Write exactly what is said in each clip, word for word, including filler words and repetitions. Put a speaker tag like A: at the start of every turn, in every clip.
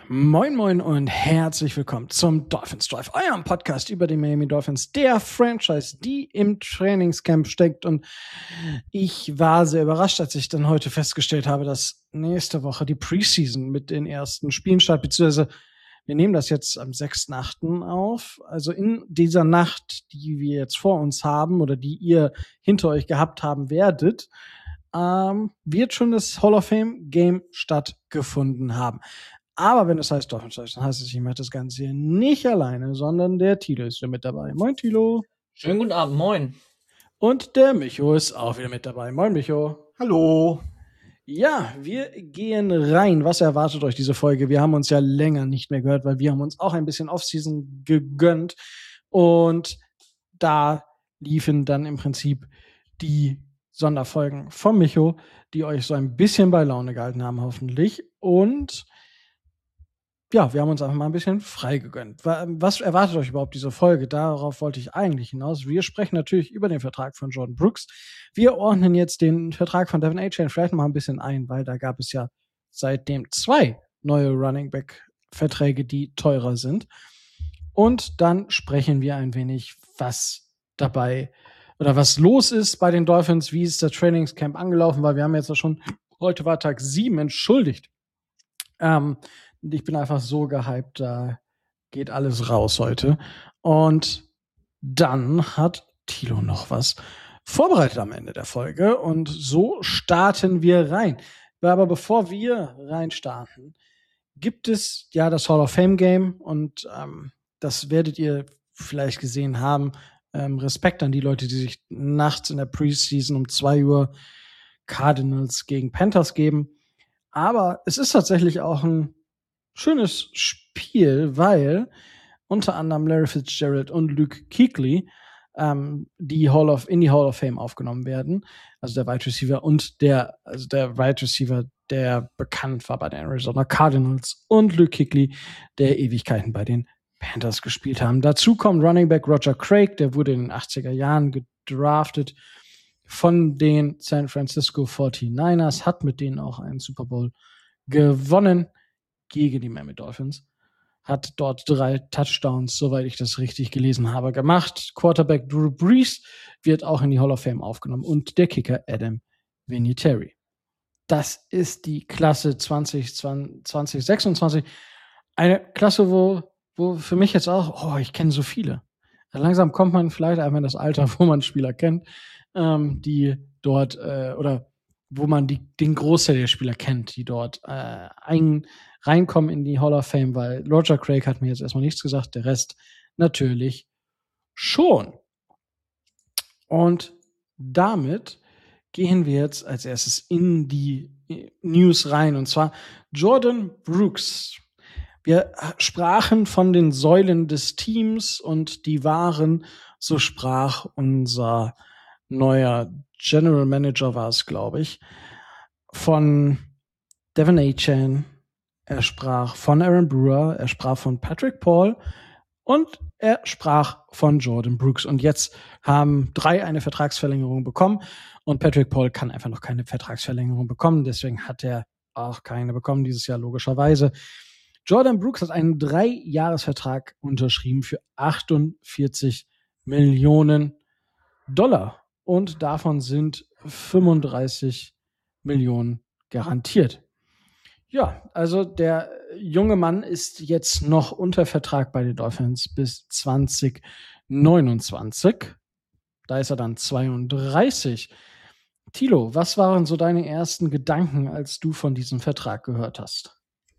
A: Moin Moin und herzlich willkommen zum Dolphins Drive, eurem Podcast über die Miami Dolphins, der Franchise, die im Trainingscamp steckt. Und ich war sehr überrascht, als ich dann heute festgestellt habe, dass nächste Woche die Preseason mit den ersten Spielen startet, beziehungsweise wir nehmen das jetzt am sechsten achten auf. Also in dieser Nacht, die wir jetzt vor uns haben oder die ihr hinter euch gehabt haben werdet, ähm, wird schon das Hall of Fame Game stattgefunden haben. Aber wenn es heißt Dolphins, dann heißt es, ich mache das Ganze hier nicht alleine, sondern der Tilo ist wieder mit dabei. Moin, Tilo.
B: Schönen guten Abend, moin.
A: Und der Micho ist auch wieder mit dabei. Moin, Micho.
C: Hallo.
A: Ja, wir gehen rein. Was erwartet euch diese Folge? Wir haben uns ja länger nicht mehr gehört, weil wir haben uns auch ein bisschen Offseason gegönnt. Und da liefen dann im Prinzip die Sonderfolgen vom Micho, die euch so ein bisschen bei Laune gehalten haben, hoffentlich. Und ja, wir haben uns einfach mal ein bisschen frei gegönnt. Was erwartet euch überhaupt diese Folge? Darauf wollte ich eigentlich hinaus. Wir sprechen natürlich über den Vertrag von Jordyn Brooks. Wir ordnen jetzt den Vertrag von De'Von Achane vielleicht mal ein bisschen ein, weil da gab es ja seitdem zwei neue Running Back Verträge, die teurer sind. Und dann sprechen wir ein wenig, was dabei oder was los ist bei den Dolphins. Wie ist das Trainingscamp angelaufen? Weil wir haben jetzt ja schon, heute war Tag sieben, entschuldigt. Ähm, Ich bin einfach so gehypt, da geht alles raus heute. Und dann hat Tilo noch was vorbereitet am Ende der Folge. Und so starten wir rein. Aber bevor wir reinstarten, gibt es ja das Hall of Fame Game. Und ähm, das werdet ihr vielleicht gesehen haben. Ähm, Respekt an die Leute, die sich nachts in der Preseason um zwei Uhr Cardinals gegen Panthers geben. Aber es ist tatsächlich auch ein schönes Spiel, weil unter anderem Larry Fitzgerald und Luke Kuechly ähm, die Hall of in die Hall of Fame aufgenommen werden. Also der Wide Receiver und der also der Wide Receiver, der bekannt war bei den Arizona Cardinals, und Luke Kuechly, der Ewigkeiten bei den Panthers gespielt haben. Dazu kommt Running Back Roger Craig, der wurde in den achtziger Jahren gedraftet von den San Francisco forty-niners, hat mit denen auch einen Super Bowl gewonnen gegen die Miami Dolphins, hat dort drei Touchdowns, soweit ich das richtig gelesen habe, gemacht. Quarterback Drew Brees wird auch in die Hall of Fame aufgenommen und der Kicker Adam Vinatieri. Das ist die Klasse zwanzig sechsundzwanzig. Eine Klasse, wo, wo für mich jetzt auch, oh, ich kenne so viele. Langsam kommt man vielleicht einfach in das Alter, wo man Spieler kennt, ähm, die dort, äh, oder wo man die, den Großteil der Spieler kennt, die dort äh, ein, reinkommen in die Hall of Fame, weil Roger Craig hat mir jetzt erstmal nichts gesagt, der Rest natürlich schon. Und damit gehen wir jetzt als erstes in die News rein, und zwar Jordyn Brooks. Wir sprachen von den Säulen des Teams und die waren, so sprach unser neuer General Manager, war es, glaube ich, von De'Von Achane, er sprach von Aaron Brewer, er sprach von Patrick Paul und er sprach von Jordyn Brooks. Und jetzt haben drei eine Vertragsverlängerung bekommen und Patrick Paul kann einfach noch keine Vertragsverlängerung bekommen. Deswegen hat er auch keine bekommen dieses Jahr, logischerweise. Jordyn Brooks hat einen Drei-Jahres-Vertrag unterschrieben für achtundvierzig Millionen Dollar. Und davon sind fünfunddreißig Millionen garantiert. Ja, also der junge Mann ist jetzt noch unter Vertrag bei den Dolphins bis zwanzig neunundzwanzig. Da ist er dann zweiunddreißig. Tilo, was waren so deine ersten Gedanken, als du von diesem Vertrag gehört hast?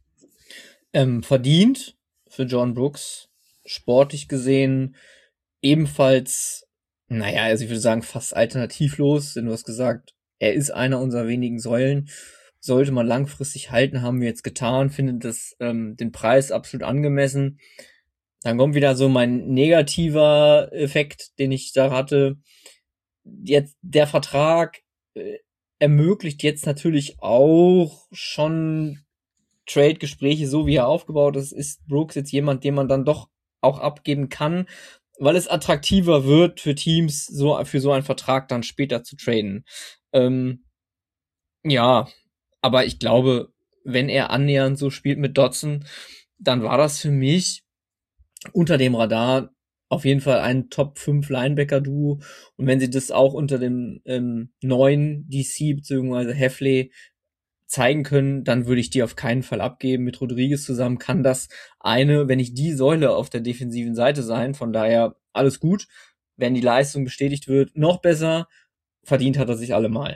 B: Ähm, verdient für Jordyn Brooks, sportlich gesehen ebenfalls, naja, also ich würde sagen fast alternativlos, denn du hast gesagt, er ist einer unserer wenigen Säulen. Sollte man langfristig halten, haben wir jetzt getan, finde das ähm, den Preis absolut angemessen. Dann kommt wieder so mein negativer Effekt, den ich da hatte. Jetzt der Vertrag äh, ermöglicht jetzt natürlich auch schon Trade-Gespräche, so wie er aufgebaut ist. Ist Brooks jetzt jemand, den man dann doch auch abgeben kann, weil es attraktiver wird für Teams, so für so einen Vertrag dann später zu traden. Ähm, ja, aber ich glaube, wenn er annähernd so spielt mit Dotson, dann war das für mich unter dem Radar auf jeden Fall ein Top fünf Linebacker-Duo. Und wenn sie das auch unter dem ähm, neuen D C bzw. Heffley zeigen können, dann würde ich die auf keinen Fall abgeben. Mit Rodriguez zusammen kann das eine, wenn nicht die Säule auf der defensiven Seite sein. Von daher alles gut. Wenn die Leistung bestätigt wird, noch besser. Verdient hat er sich allemal.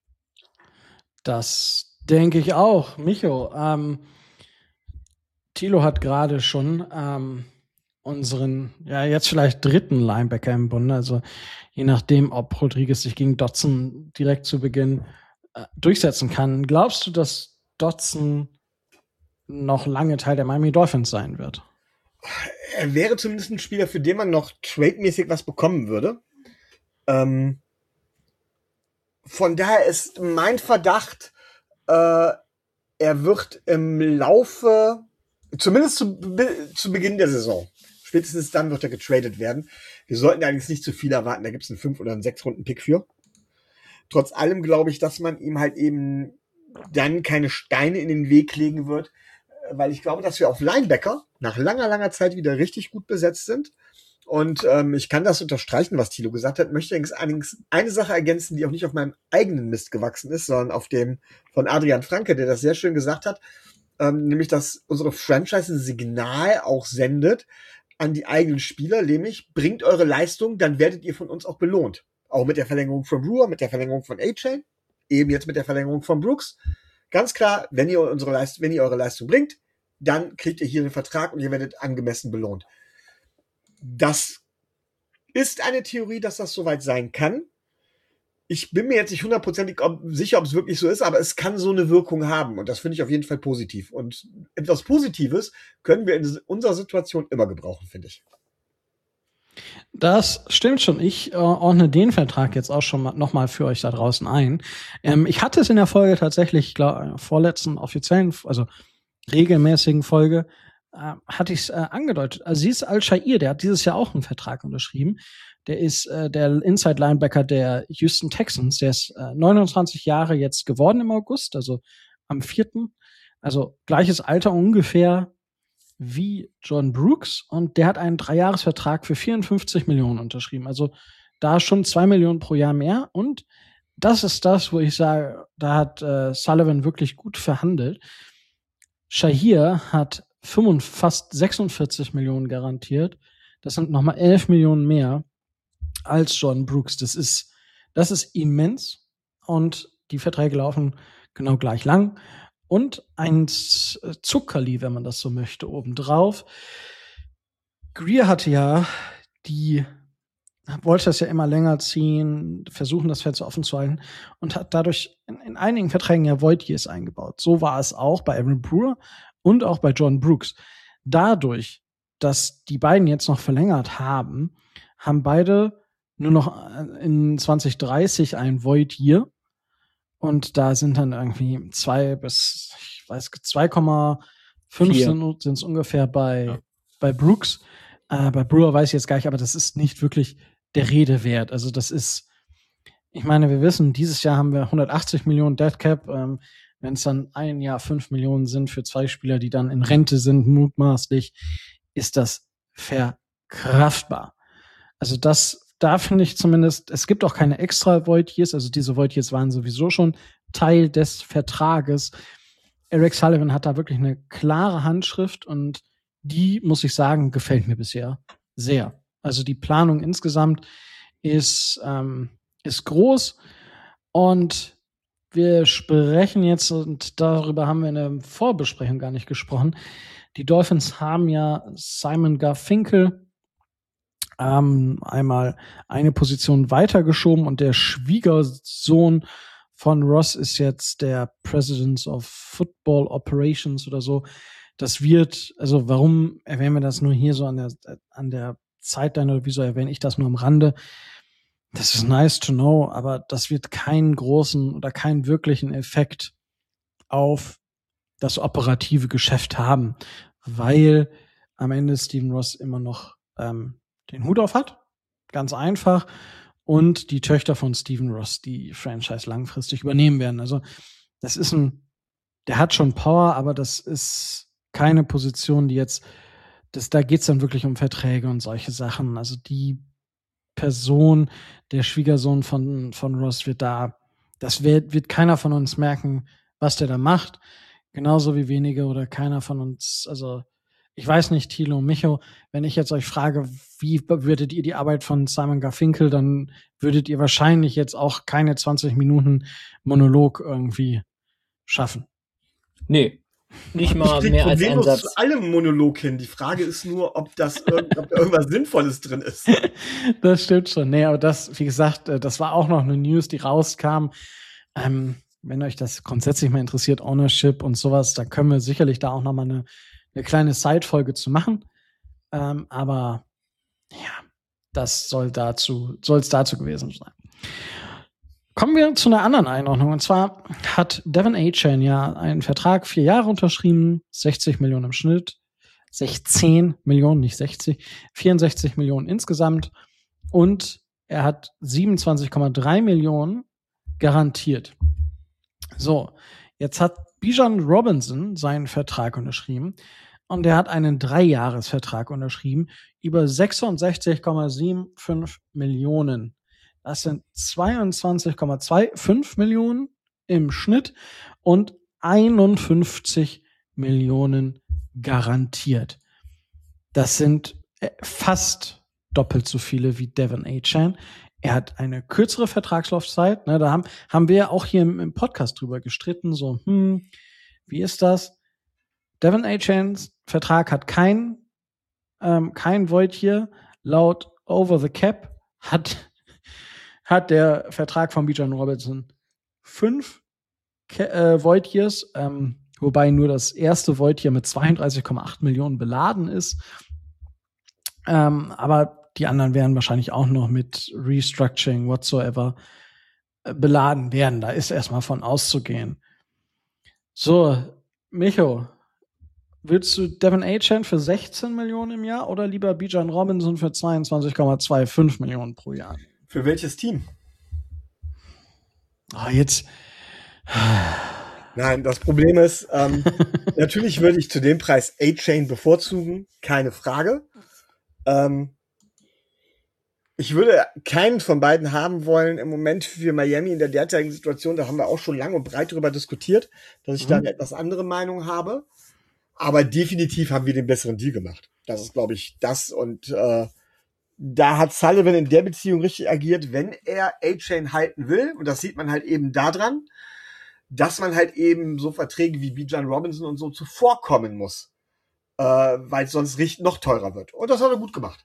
A: Das denke ich auch. Micho, ähm, Thilo hat gerade schon ähm, unseren, ja, jetzt vielleicht dritten Linebacker im Bunde, also je nachdem, ob Rodriguez sich gegen Dotson direkt zu Beginn äh, durchsetzen kann. Glaubst du, dass Dotson noch lange Teil der Miami Dolphins sein wird?
C: Er wäre zumindest ein Spieler, für den man noch trademäßig was bekommen würde. Ähm, von daher ist mein Verdacht, äh, er wird im Laufe, zumindest zu, zu Beginn der Saison, spätestens dann wird er getradet werden. Wir sollten allerdings nicht zu viel erwarten, da gibt es einen fünf oder einen sechs Runden Pick für. Trotz allem glaube ich, dass man ihm halt eben dann keine Steine in den Weg legen wird, weil ich glaube, dass wir auf Linebacker nach langer, langer Zeit wieder richtig gut besetzt sind. Und ähm, ich kann das unterstreichen, was Thilo gesagt hat, möchte allerdings eine Sache ergänzen, die auch nicht auf meinem eigenen Mist gewachsen ist, sondern auf dem von Adrian Franke, der das sehr schön gesagt hat, ähm, nämlich, dass unsere Franchise ein Signal auch sendet an die eigenen Spieler, nämlich bringt eure Leistung, dann werdet ihr von uns auch belohnt. Auch mit der Verlängerung von Brewer, mit der Verlängerung von A-Chain, eben jetzt mit der Verlängerung von Brooks. Ganz klar, wenn ihr unsere Leistung, wenn ihr eure Leistung bringt, dann kriegt ihr hier den Vertrag und ihr werdet angemessen belohnt. Das ist eine Theorie, dass das soweit sein kann. Ich bin mir jetzt nicht hundertprozentig sicher, ob es wirklich so ist, aber es kann so eine Wirkung haben und das finde ich auf jeden Fall positiv. Und etwas Positives können wir in unserer Situation immer gebrauchen, finde ich.
A: Das stimmt schon. Ich äh, ordne den Vertrag jetzt auch schon mal, noch mal für euch da draußen ein. Ähm, ich hatte es in der Folge tatsächlich, ich glaube, vorletzten offiziellen, also regelmäßigen Folge, äh, hatte ich es äh, angedeutet. Aziz Al-Shair, der hat dieses Jahr auch einen Vertrag unterschrieben. Der ist äh, der Inside-Linebacker der Houston Texans. Der ist äh, neunundzwanzig Jahre jetzt geworden im August, also am vierten Also gleiches Alter ungefähr wie John Brooks. Und der hat einen Dreijahresvertrag für vierundfünfzig Millionen unterschrieben. Also da schon zwei Millionen pro Jahr mehr. Und das ist das, wo ich sage, da hat äh, Sullivan wirklich gut verhandelt. Shahir hat fünfundvierzig, fast sechsundvierzig Millionen garantiert. Das sind noch mal elf Millionen mehr als John Brooks. Das ist, das ist immens. Und die Verträge laufen genau gleich lang. Und ein Zuckerli, wenn man das so möchte, obendrauf. Grier hatte ja die, wollte das ja immer länger ziehen, versuchen, das Fenster offen zu halten und hat dadurch in, in einigen Verträgen ja Void Years eingebaut. So war es auch bei Aaron Brewer und auch bei John Brooks. Dadurch, dass die beiden jetzt noch verlängert haben, haben beide nur noch in zwanzig dreißig ein Void Year. Und da sind dann irgendwie zwei bis, ich weiß, zwei Komma fünf sind es ungefähr bei, ja. bei Brooks. Äh, bei Brewer weiß ich jetzt gar nicht, aber das ist nicht wirklich der Rede wert. Also das ist, ich meine, wir wissen, dieses Jahr haben wir hundertachtzig Millionen Dead Cap. Ähm, wenn es dann ein Jahr fünf Millionen sind für zwei Spieler, die dann in Rente sind, mutmaßlich, ist das verkraftbar. Also das Da finde ich zumindest, es gibt auch keine extra Void Years, also diese Void Years waren sowieso schon Teil des Vertrages. Eric Sullivan hat da wirklich eine klare Handschrift und die, muss ich sagen, gefällt mir bisher sehr. Also die Planung insgesamt ist, ähm, ist groß und wir sprechen jetzt, und darüber haben wir in der Vorbesprechung gar nicht gesprochen, die Dolphins haben ja Simon Garfinkel Ähm, einmal eine Position weitergeschoben und der Schwiegersohn von Ross ist jetzt der President of Football Operations oder so. Das wird, also warum erwähnen wir das nur hier so an der, an der Zeitline oder wieso erwähne ich das nur am Rande? Das ist nice to know, aber das wird keinen großen oder keinen wirklichen Effekt auf das operative Geschäft haben, weil am Ende Stephen Ross immer noch ähm, den Hut auf hat, ganz einfach, und die Töchter von Stephen Ross die Franchise langfristig übernehmen werden. Also das ist ein der hat schon Power, aber das ist keine Position, die jetzt, das, da geht's dann wirklich um Verträge und solche Sachen. Also die Person, der Schwiegersohn von, von Ross wird da, das wird, wird keiner von uns merken, was der da macht. Genauso wie wenige oder keiner von uns, also ich weiß nicht, Thilo, Micho, wenn ich jetzt euch frage, wie würdet ihr die Arbeit von Simon Garfinkel, dann würdet ihr wahrscheinlich jetzt auch keine zwanzig Minuten Monolog irgendwie schaffen.
B: Nee, nicht mal mehr als ein Satz.
C: Zu allem Monolog hin. Die Frage ist nur, ob das irgend, ob da irgendwas Sinnvolles drin ist.
A: Das stimmt schon. Nee, aber das, wie gesagt, das war auch noch eine News, die rauskam. Ähm, wenn euch das grundsätzlich mal interessiert, Ownership und sowas, dann können wir sicherlich da auch noch mal eine eine kleine Side-Folge zu machen. Ähm, aber ja, das soll dazu, soll es dazu gewesen sein. Kommen wir zu einer anderen Einordnung. Und zwar hat Devon A-Chain ja einen Vertrag, vier Jahre unterschrieben, sechzig Millionen im Schnitt, sechzehn Millionen, nicht sechzig, vierundsechzig Millionen insgesamt. Und er hat siebenundzwanzig Komma drei Millionen garantiert. So, jetzt hat Bijan Robinson seinen Vertrag unterschrieben und er hat einen Dreijahresvertrag unterschrieben über sechsundsechzig Komma fünfundsiebzig Millionen. Das sind zweiundzwanzig Komma fünfundzwanzig Millionen im Schnitt und einundfünfzig Millionen garantiert. Das sind fast doppelt so viele wie Devon A-Chain. Er hat eine kürzere Vertragslaufzeit. Ne, da haben, haben wir auch hier im, im Podcast drüber gestritten. So, hm, wie ist das? Devon A-Chains Vertrag hat kein, ähm, kein Void hier. Laut Over the Cap hat, hat der Vertrag von Bijan Robinson fünf äh, Void Years, ähm, wobei nur das erste Void hier mit zweiunddreißig Komma acht Millionen beladen ist. Ähm, aber die anderen werden wahrscheinlich auch noch mit Restructuring whatsoever äh, beladen werden. Da ist erstmal von auszugehen. So, Micho, willst du Devon A-Chain für sechzehn Millionen im Jahr oder lieber Bijan Robinson für zweiundzwanzig Komma fünfundzwanzig Millionen pro Jahr?
C: Für welches Team?
A: Ah, jetzt.
C: Nein, das Problem ist, ähm, natürlich würde ich zu dem Preis A-Chain bevorzugen, keine Frage. Ähm, ich würde keinen von beiden haben wollen im Moment für Miami in der derzeitigen Situation. Da haben wir auch schon lang und breit darüber diskutiert, dass ich mhm. da eine etwas andere Meinung habe. Aber definitiv haben wir den besseren Deal gemacht. Das ist, glaube ich, das. Und äh, da hat Sullivan in der Beziehung richtig agiert, wenn er A-Chain halten will. Und das sieht man halt eben daran, dass man halt eben so Verträge wie Bijan Robinson und so zuvorkommen muss. Äh, weil es sonst richtig noch teurer wird. Und das hat er gut gemacht.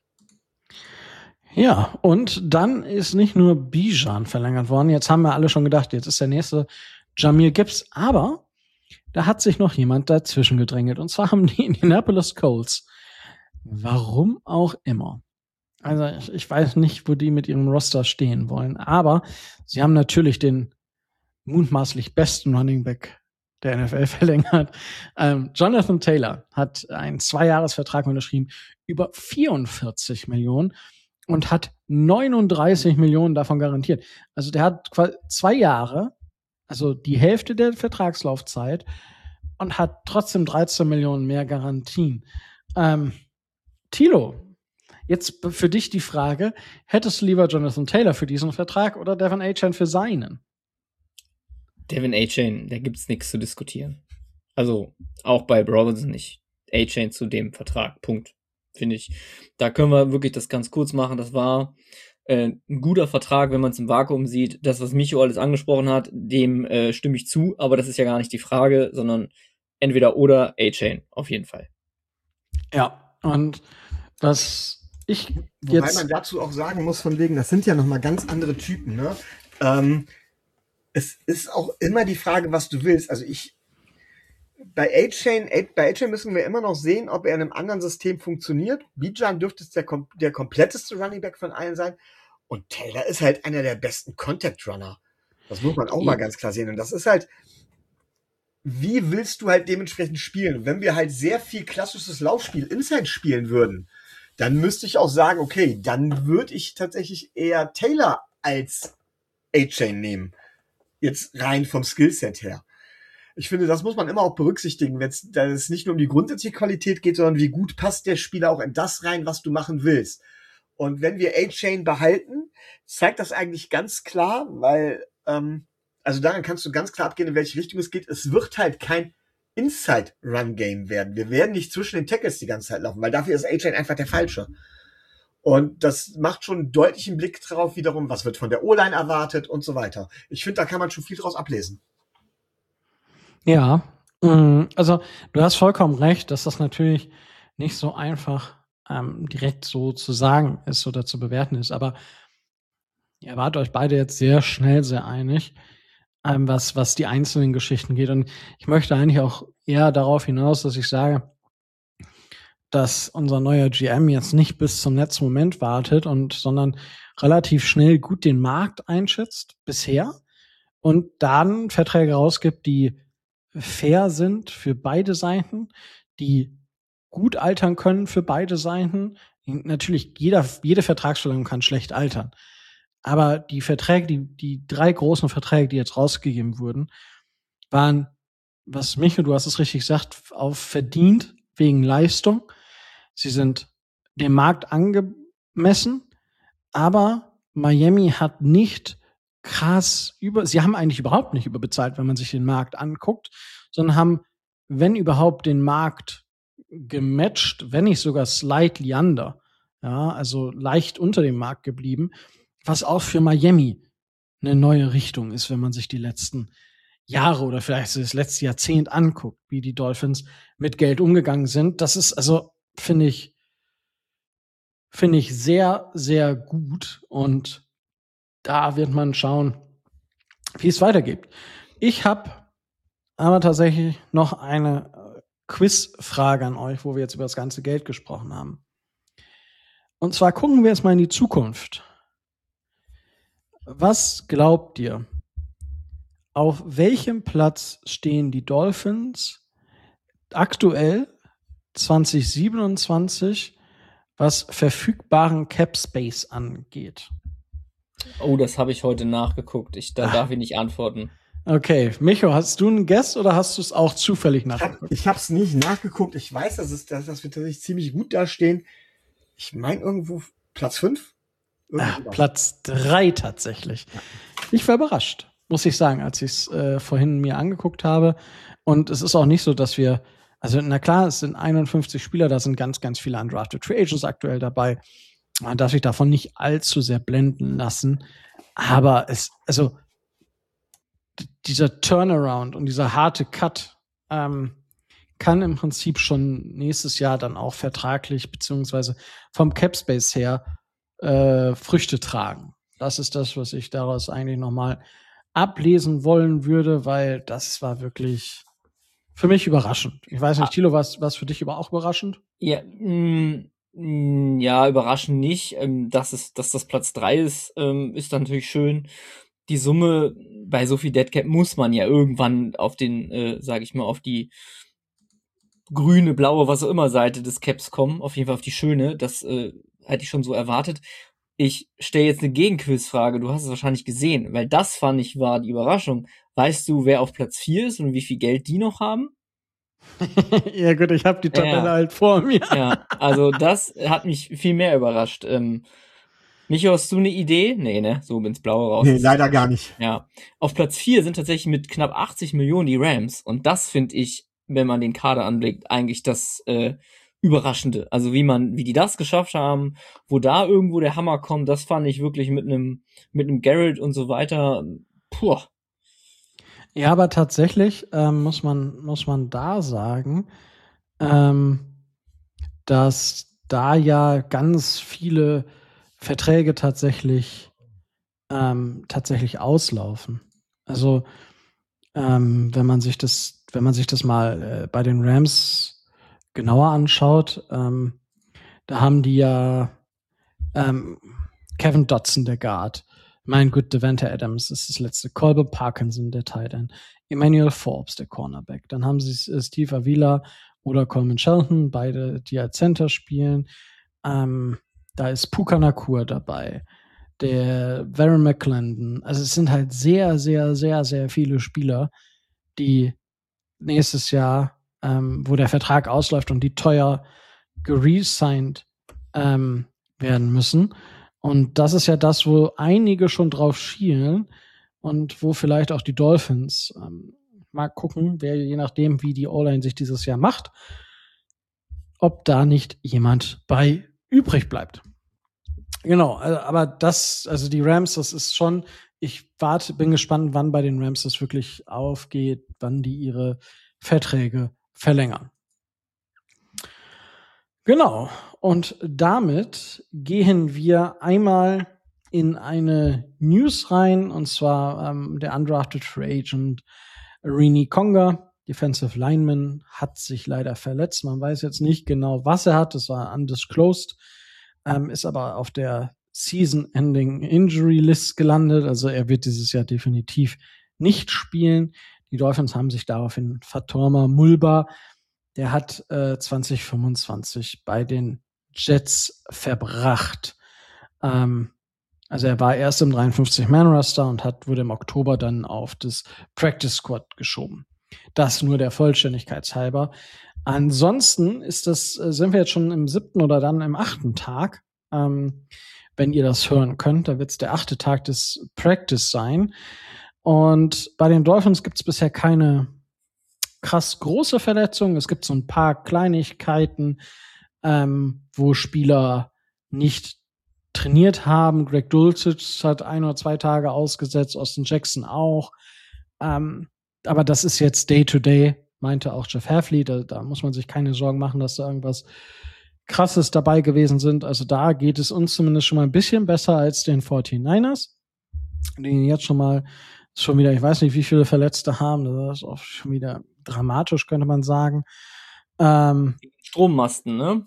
A: Ja, und dann ist nicht nur Bijan verlängert worden. Jetzt haben wir alle schon gedacht, jetzt ist der nächste Jahmyr Gibbs. Aber da hat sich noch jemand dazwischen gedrängelt. Und zwar haben die Indianapolis Colts. Warum auch immer. Also ich, ich weiß nicht, wo die mit ihrem Roster stehen wollen. Aber sie haben natürlich den mutmaßlich besten Running Back der N F L verlängert. Ähm, Jonathan Taylor hat einen Zweijahresvertrag unterschrieben über vierundvierzig Millionen und hat neununddreißig Millionen davon garantiert. Also der hat quasi zwei Jahre, also die Hälfte der Vertragslaufzeit und hat trotzdem dreizehn Millionen mehr Garantien. Ähm, Thilo, jetzt für dich die Frage, hättest du lieber Jonathan Taylor für diesen Vertrag oder Devon A-Chain für seinen?
B: Devon A-Chain, da gibt's nichts zu diskutieren. Also auch bei Robinson nicht. A-Chain zu dem Vertrag, Punkt, finde ich. Da können wir wirklich das ganz kurz machen. Das war äh, ein guter Vertrag, wenn man es im Vakuum sieht. Das, was Micho alles angesprochen hat, dem äh, stimme ich zu, aber das ist ja gar nicht die Frage, sondern entweder oder A-Chain, auf jeden Fall.
A: Ja, und was ich
C: Wobei jetzt man dazu auch sagen muss, von wegen, das sind ja nochmal ganz andere Typen, ne? Ähm, es ist auch immer die Frage, was du willst. Also ich, bei A-Chain, bei A-Chain müssen wir immer noch sehen, ob er in einem anderen System funktioniert. Bijan dürfte es der, der kompletteste Running Back von allen sein. Und Taylor ist halt einer der besten Contact Runner. Das muss man auch mal ganz klar sehen. Und das ist halt, wie willst du halt dementsprechend spielen? Und wenn wir halt sehr viel klassisches Laufspiel Inside spielen würden, dann müsste ich auch sagen, okay, dann würde ich tatsächlich eher Taylor als A-Chain nehmen. Jetzt rein vom Skillset her. ich finde, das muss man immer auch berücksichtigen, wenn es nicht nur um die grundsätzliche Qualität geht, sondern wie gut passt der Spieler auch in das rein, was du machen willst. Und wenn wir A-Chain behalten, zeigt das eigentlich ganz klar, weil, ähm, also daran kannst du ganz klar abgehen, in welche Richtung es geht. Es wird halt kein Inside-Run-Game werden. Wir werden nicht zwischen den Tackles die ganze Zeit laufen, weil dafür ist A-Chain einfach der Falsche. Und das macht schon einen deutlichen Blick drauf wiederum, was wird von der O-Line erwartet und so weiter. Ich finde, da kann man schon viel draus ablesen.
A: Ja, also du hast vollkommen recht, dass das natürlich nicht so einfach ähm, direkt so zu sagen ist oder zu bewerten ist. Aber ihr wart euch beide jetzt sehr schnell sehr einig, ähm, was, was die einzelnen Geschichten geht. Und ich möchte eigentlich auch eher darauf hinaus, dass ich sage, dass unser neuer G M jetzt nicht bis zum letzten Moment wartet und sondern relativ schnell gut den Markt einschätzt bisher und dann Verträge rausgibt, die fair sind für beide Seiten, die gut altern können für beide Seiten. Natürlich, jeder, jede Vertragsverlängerung kann schlecht altern. Aber die Verträge, die, die drei großen Verträge, die jetzt rausgegeben wurden, waren, was Michael, du hast es richtig gesagt, auf verdient wegen Leistung. Sie sind dem Markt angemessen, aber Miami hat nicht krass über, sie haben eigentlich überhaupt nicht überbezahlt, wenn man sich den Markt anguckt, sondern haben, wenn überhaupt, den Markt gematcht, wenn nicht sogar slightly under, ja, also leicht unter dem Markt geblieben, was auch für Miami eine neue Richtung ist, wenn man sich die letzten Jahre oder vielleicht das letzte Jahrzehnt anguckt, wie die Dolphins mit Geld umgegangen sind. Das ist, also, finde ich, finde ich sehr, sehr gut und da wird man schauen, wie es weitergeht. Ich habe aber tatsächlich noch eine Quizfrage an euch, wo wir jetzt über das ganze Geld gesprochen haben. Und zwar gucken wir jetzt mal in die Zukunft. Was glaubt ihr? Auf welchem Platz stehen die Dolphins aktuell zwanzig siebenundzwanzig, was verfügbaren Cap Space angeht?
B: Oh, das habe ich heute nachgeguckt. Ich, da Ach. darf ich nicht antworten.
A: Okay, Micho, hast du einen Guess oder hast du es auch zufällig nachgeguckt?
C: Ich habe es nicht nachgeguckt. Ich weiß, dass, es, dass, dass wir tatsächlich ziemlich gut dastehen. Ich meine irgendwo Platz fünf?
A: Ah, Platz drei tatsächlich. Ja. Ich war überrascht, muss ich sagen, als ich es äh, vorhin mir angeguckt habe. Und es ist auch nicht so, dass wir, also na klar, es sind einundfünfzig Spieler, da sind ganz, ganz viele undrafted Free Agents aktuell dabei. Man darf sich davon nicht allzu sehr blenden lassen. Aber es, also dieser Turnaround und dieser harte Cut ähm, kann im Prinzip schon nächstes Jahr dann auch vertraglich beziehungsweise vom Capspace her äh, Früchte tragen. Das ist das, was ich daraus eigentlich nochmal ablesen wollen würde, weil das war wirklich für mich überraschend. Ich weiß nicht, Thilo, was was für dich aber auch überraschend?
B: Ja, mh, mh, ja, überraschend nicht. Ähm, dass es, dass das Platz drei ist, ähm, ist dann natürlich schön. Die Summe bei so viel Deadcap muss man ja irgendwann auf den, äh, sage ich mal, auf die grüne, blaue, was auch immer Seite des Caps kommen. Auf jeden Fall auf die schöne. Das äh, hätte ich schon so erwartet. Ich stelle jetzt eine Gegenquizfrage. Du hast es wahrscheinlich gesehen, weil das, fand ich, war die Überraschung. Weißt du, wer auf Platz vier ist und wie viel Geld die noch haben?
A: Ja gut, ich habe die Tabelle ja. halt vor mir.
B: Ja, also das hat mich viel mehr überrascht. Ähm, Micho, hast du eine Idee? Nee, ne? So ins Blaue raus.
C: Nee, leider gar nicht.
B: Ja. Auf Platz vier sind tatsächlich mit knapp achtzig Millionen die Rams. Und das finde ich, wenn man den Kader anblickt, eigentlich das äh, Überraschende. Also wie man, wie die das geschafft haben, wo da irgendwo der Hammer kommt, das fand ich wirklich mit einem mit einem Garrett und so weiter. Puh.
A: Ja, aber tatsächlich ähm, muss man muss man da sagen, ähm, dass da ja ganz viele Verträge tatsächlich ähm, tatsächlich auslaufen. Also ähm, wenn man sich das wenn man sich das mal äh, bei den Rams genauer anschaut, ähm, da haben die ja ähm, Kevin Dotson, der Guard, mein gut, Devante Adams ist das letzte, Colby Parkinson, der Tight End, Emmanuel Forbes, der Cornerback. Dann haben sie äh, Steve Avila oder Coleman Shelton, beide, die als Center spielen. Ähm, da ist Puka Nacua dabei, der Varyn McClendon. Also es sind halt sehr, sehr, sehr, sehr viele Spieler, die nächstes Jahr, ähm, wo der Vertrag ausläuft und die teuer geresigned ähm, werden müssen. Und das ist ja das, wo einige schon drauf schielen und wo vielleicht auch die Dolphins ähm, mal gucken, wer je nachdem, wie die O-Line sich dieses Jahr macht, ob da nicht jemand bei übrig bleibt. Genau, aber das, also die Rams, das ist schon, ich warte, bin gespannt, wann bei den Rams das wirklich aufgeht, wann die ihre Verträge verlängern. Genau, und damit gehen wir einmal in eine News rein, und zwar ähm, der undrafted Free Agent Rini Konga, Defensive Lineman, hat sich leider verletzt. Man weiß jetzt nicht genau, was er hat, das war undisclosed, ähm, ist aber auf der Season-Ending Injury List gelandet, also er wird dieses Jahr definitiv nicht spielen. Die Dolphins haben sich daraufhin Fatorma Mulba, der hat äh, zwanzig fünfundzwanzig bei den Jets verbracht. Ähm, also er war erst im dreiundfünfzig Man Roster und hat, wurde im Oktober dann auf das Practice Squad geschoben. Das nur der Vollständigkeit halber. Ansonsten ist das, äh, sind wir jetzt schon im siebten oder dann im achten Tag, ähm, wenn ihr das hören könnt. Da wird es der achte Tag des Practice sein. Und bei den Dolphins gibt es bisher keine krass große Verletzungen. Es gibt so ein paar Kleinigkeiten, ähm, wo Spieler nicht trainiert haben. Greg Dulcich hat ein oder zwei Tage ausgesetzt, Austin Jackson auch. Ähm, aber das ist jetzt Day-to-Day, meinte auch Jeff Hafley. Da, da muss man sich keine Sorgen machen, dass da irgendwas Krasses dabei gewesen sind. Also da geht es uns zumindest schon mal ein bisschen besser als den forty-niners, die jetzt schon mal schon wieder, ich weiß nicht, wie viele Verletzte haben. Das ist auch schon wieder dramatisch, könnte man sagen. Ähm,
B: Strommasten, ne?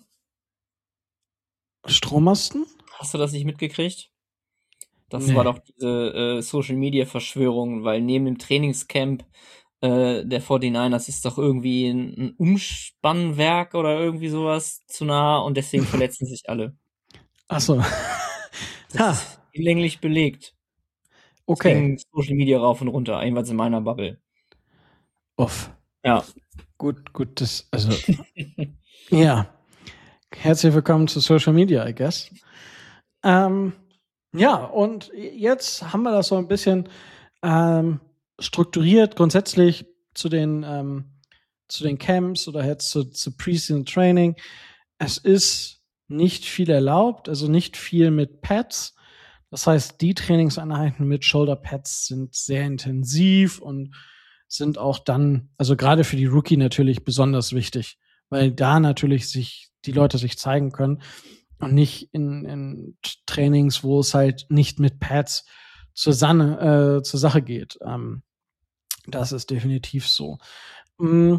A: Strommasten?
B: Hast du das nicht mitgekriegt? Das
A: Nee.
B: war doch diese äh, Social-Media-Verschwörung, weil neben dem Trainingscamp äh, der forty-niners ist doch irgendwie ein, ein Umspannwerk oder irgendwie sowas zu nah und deswegen verletzen sich alle.
A: Ach so.
B: Das
A: Ha.
B: ist hinlänglich belegt.
A: Okay.
B: Deswegen Social Media rauf und runter, jedenfalls in meiner Bubble.
A: Uff.
B: Ja.
A: Gut, gut, das, also, ja. Herzlich willkommen zu Social Media, I guess. Ähm, ja, und jetzt haben wir das so ein bisschen ähm, strukturiert, grundsätzlich zu den, ähm, zu den Camps oder jetzt zu, zu Pre-Season Training. Es ist nicht viel erlaubt, also nicht viel mit Pads. Das heißt, die Trainingseinheiten mit Shoulder Pads sind sehr intensiv und sind auch dann, also gerade für die Rookie natürlich besonders wichtig, weil da natürlich sich die Leute sich zeigen können und nicht in, in Trainings, wo es halt nicht mit Pads zur, Sanne, äh, zur Sache geht. Ähm, das ist definitiv so. Ähm,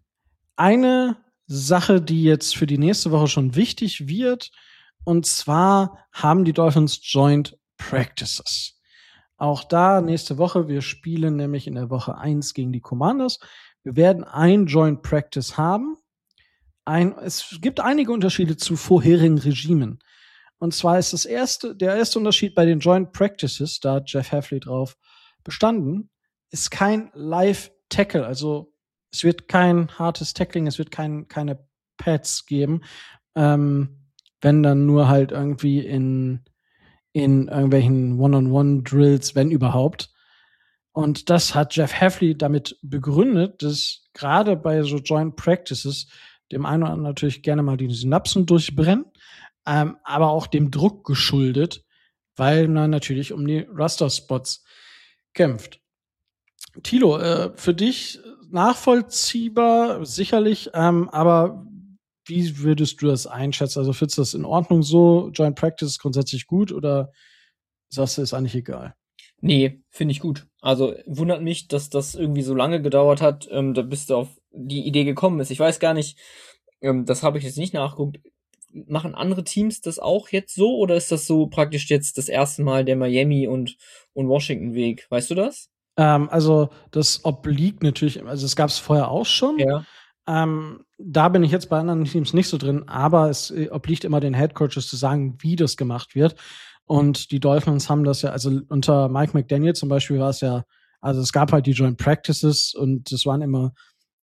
A: eine Sache, die jetzt für die nächste Woche schon wichtig wird, und zwar haben die Dolphins Joint Practices. Auch da nächste Woche, wir spielen nämlich in der Woche eins gegen die Commanders. Wir werden ein Joint Practice haben. Ein, es gibt einige Unterschiede zu vorherigen Regimen. Und zwar ist das erste, der erste Unterschied bei den Joint Practices, da hat Jeff Hafley drauf bestanden, ist kein Live-Tackle. Also es wird kein hartes Tackling, es wird kein, keine Pads geben. Ähm, wenn dann nur halt irgendwie in, in irgendwelchen One-on-One-Drills, wenn überhaupt. Und das hat Jeff Hafley damit begründet, dass gerade bei so Joint Practices dem einen oder anderen natürlich gerne mal die Synapsen durchbrennen, ähm, aber auch dem Druck geschuldet, weil man natürlich um die Raster-Spots kämpft. Thilo, äh, für dich nachvollziehbar, sicherlich, ähm, aber wie würdest du das einschätzen? Also findest du das in Ordnung so? Joint Practice ist grundsätzlich gut oder sagst du, ist eigentlich egal?
B: Nee, finde ich gut. Also wundert mich, dass das irgendwie so lange gedauert hat, ähm, da bis du auf die Idee gekommen ist. Ich weiß gar nicht, ähm, das habe ich jetzt nicht nachgeguckt. Machen andere Teams das auch jetzt so oder ist das so praktisch jetzt das erste Mal der Miami und, und Washington Weg? Weißt du das?
A: Ähm, also das obliegt natürlich, also es gab es vorher auch schon.
B: Ja.
A: Ähm, da bin ich jetzt bei anderen Teams nicht so drin, aber es obliegt immer den Headcoaches zu sagen, wie das gemacht wird. Und die Dolphins haben das ja, also unter Mike McDaniel zum Beispiel war es ja, also es gab halt die Joint Practices und es waren immer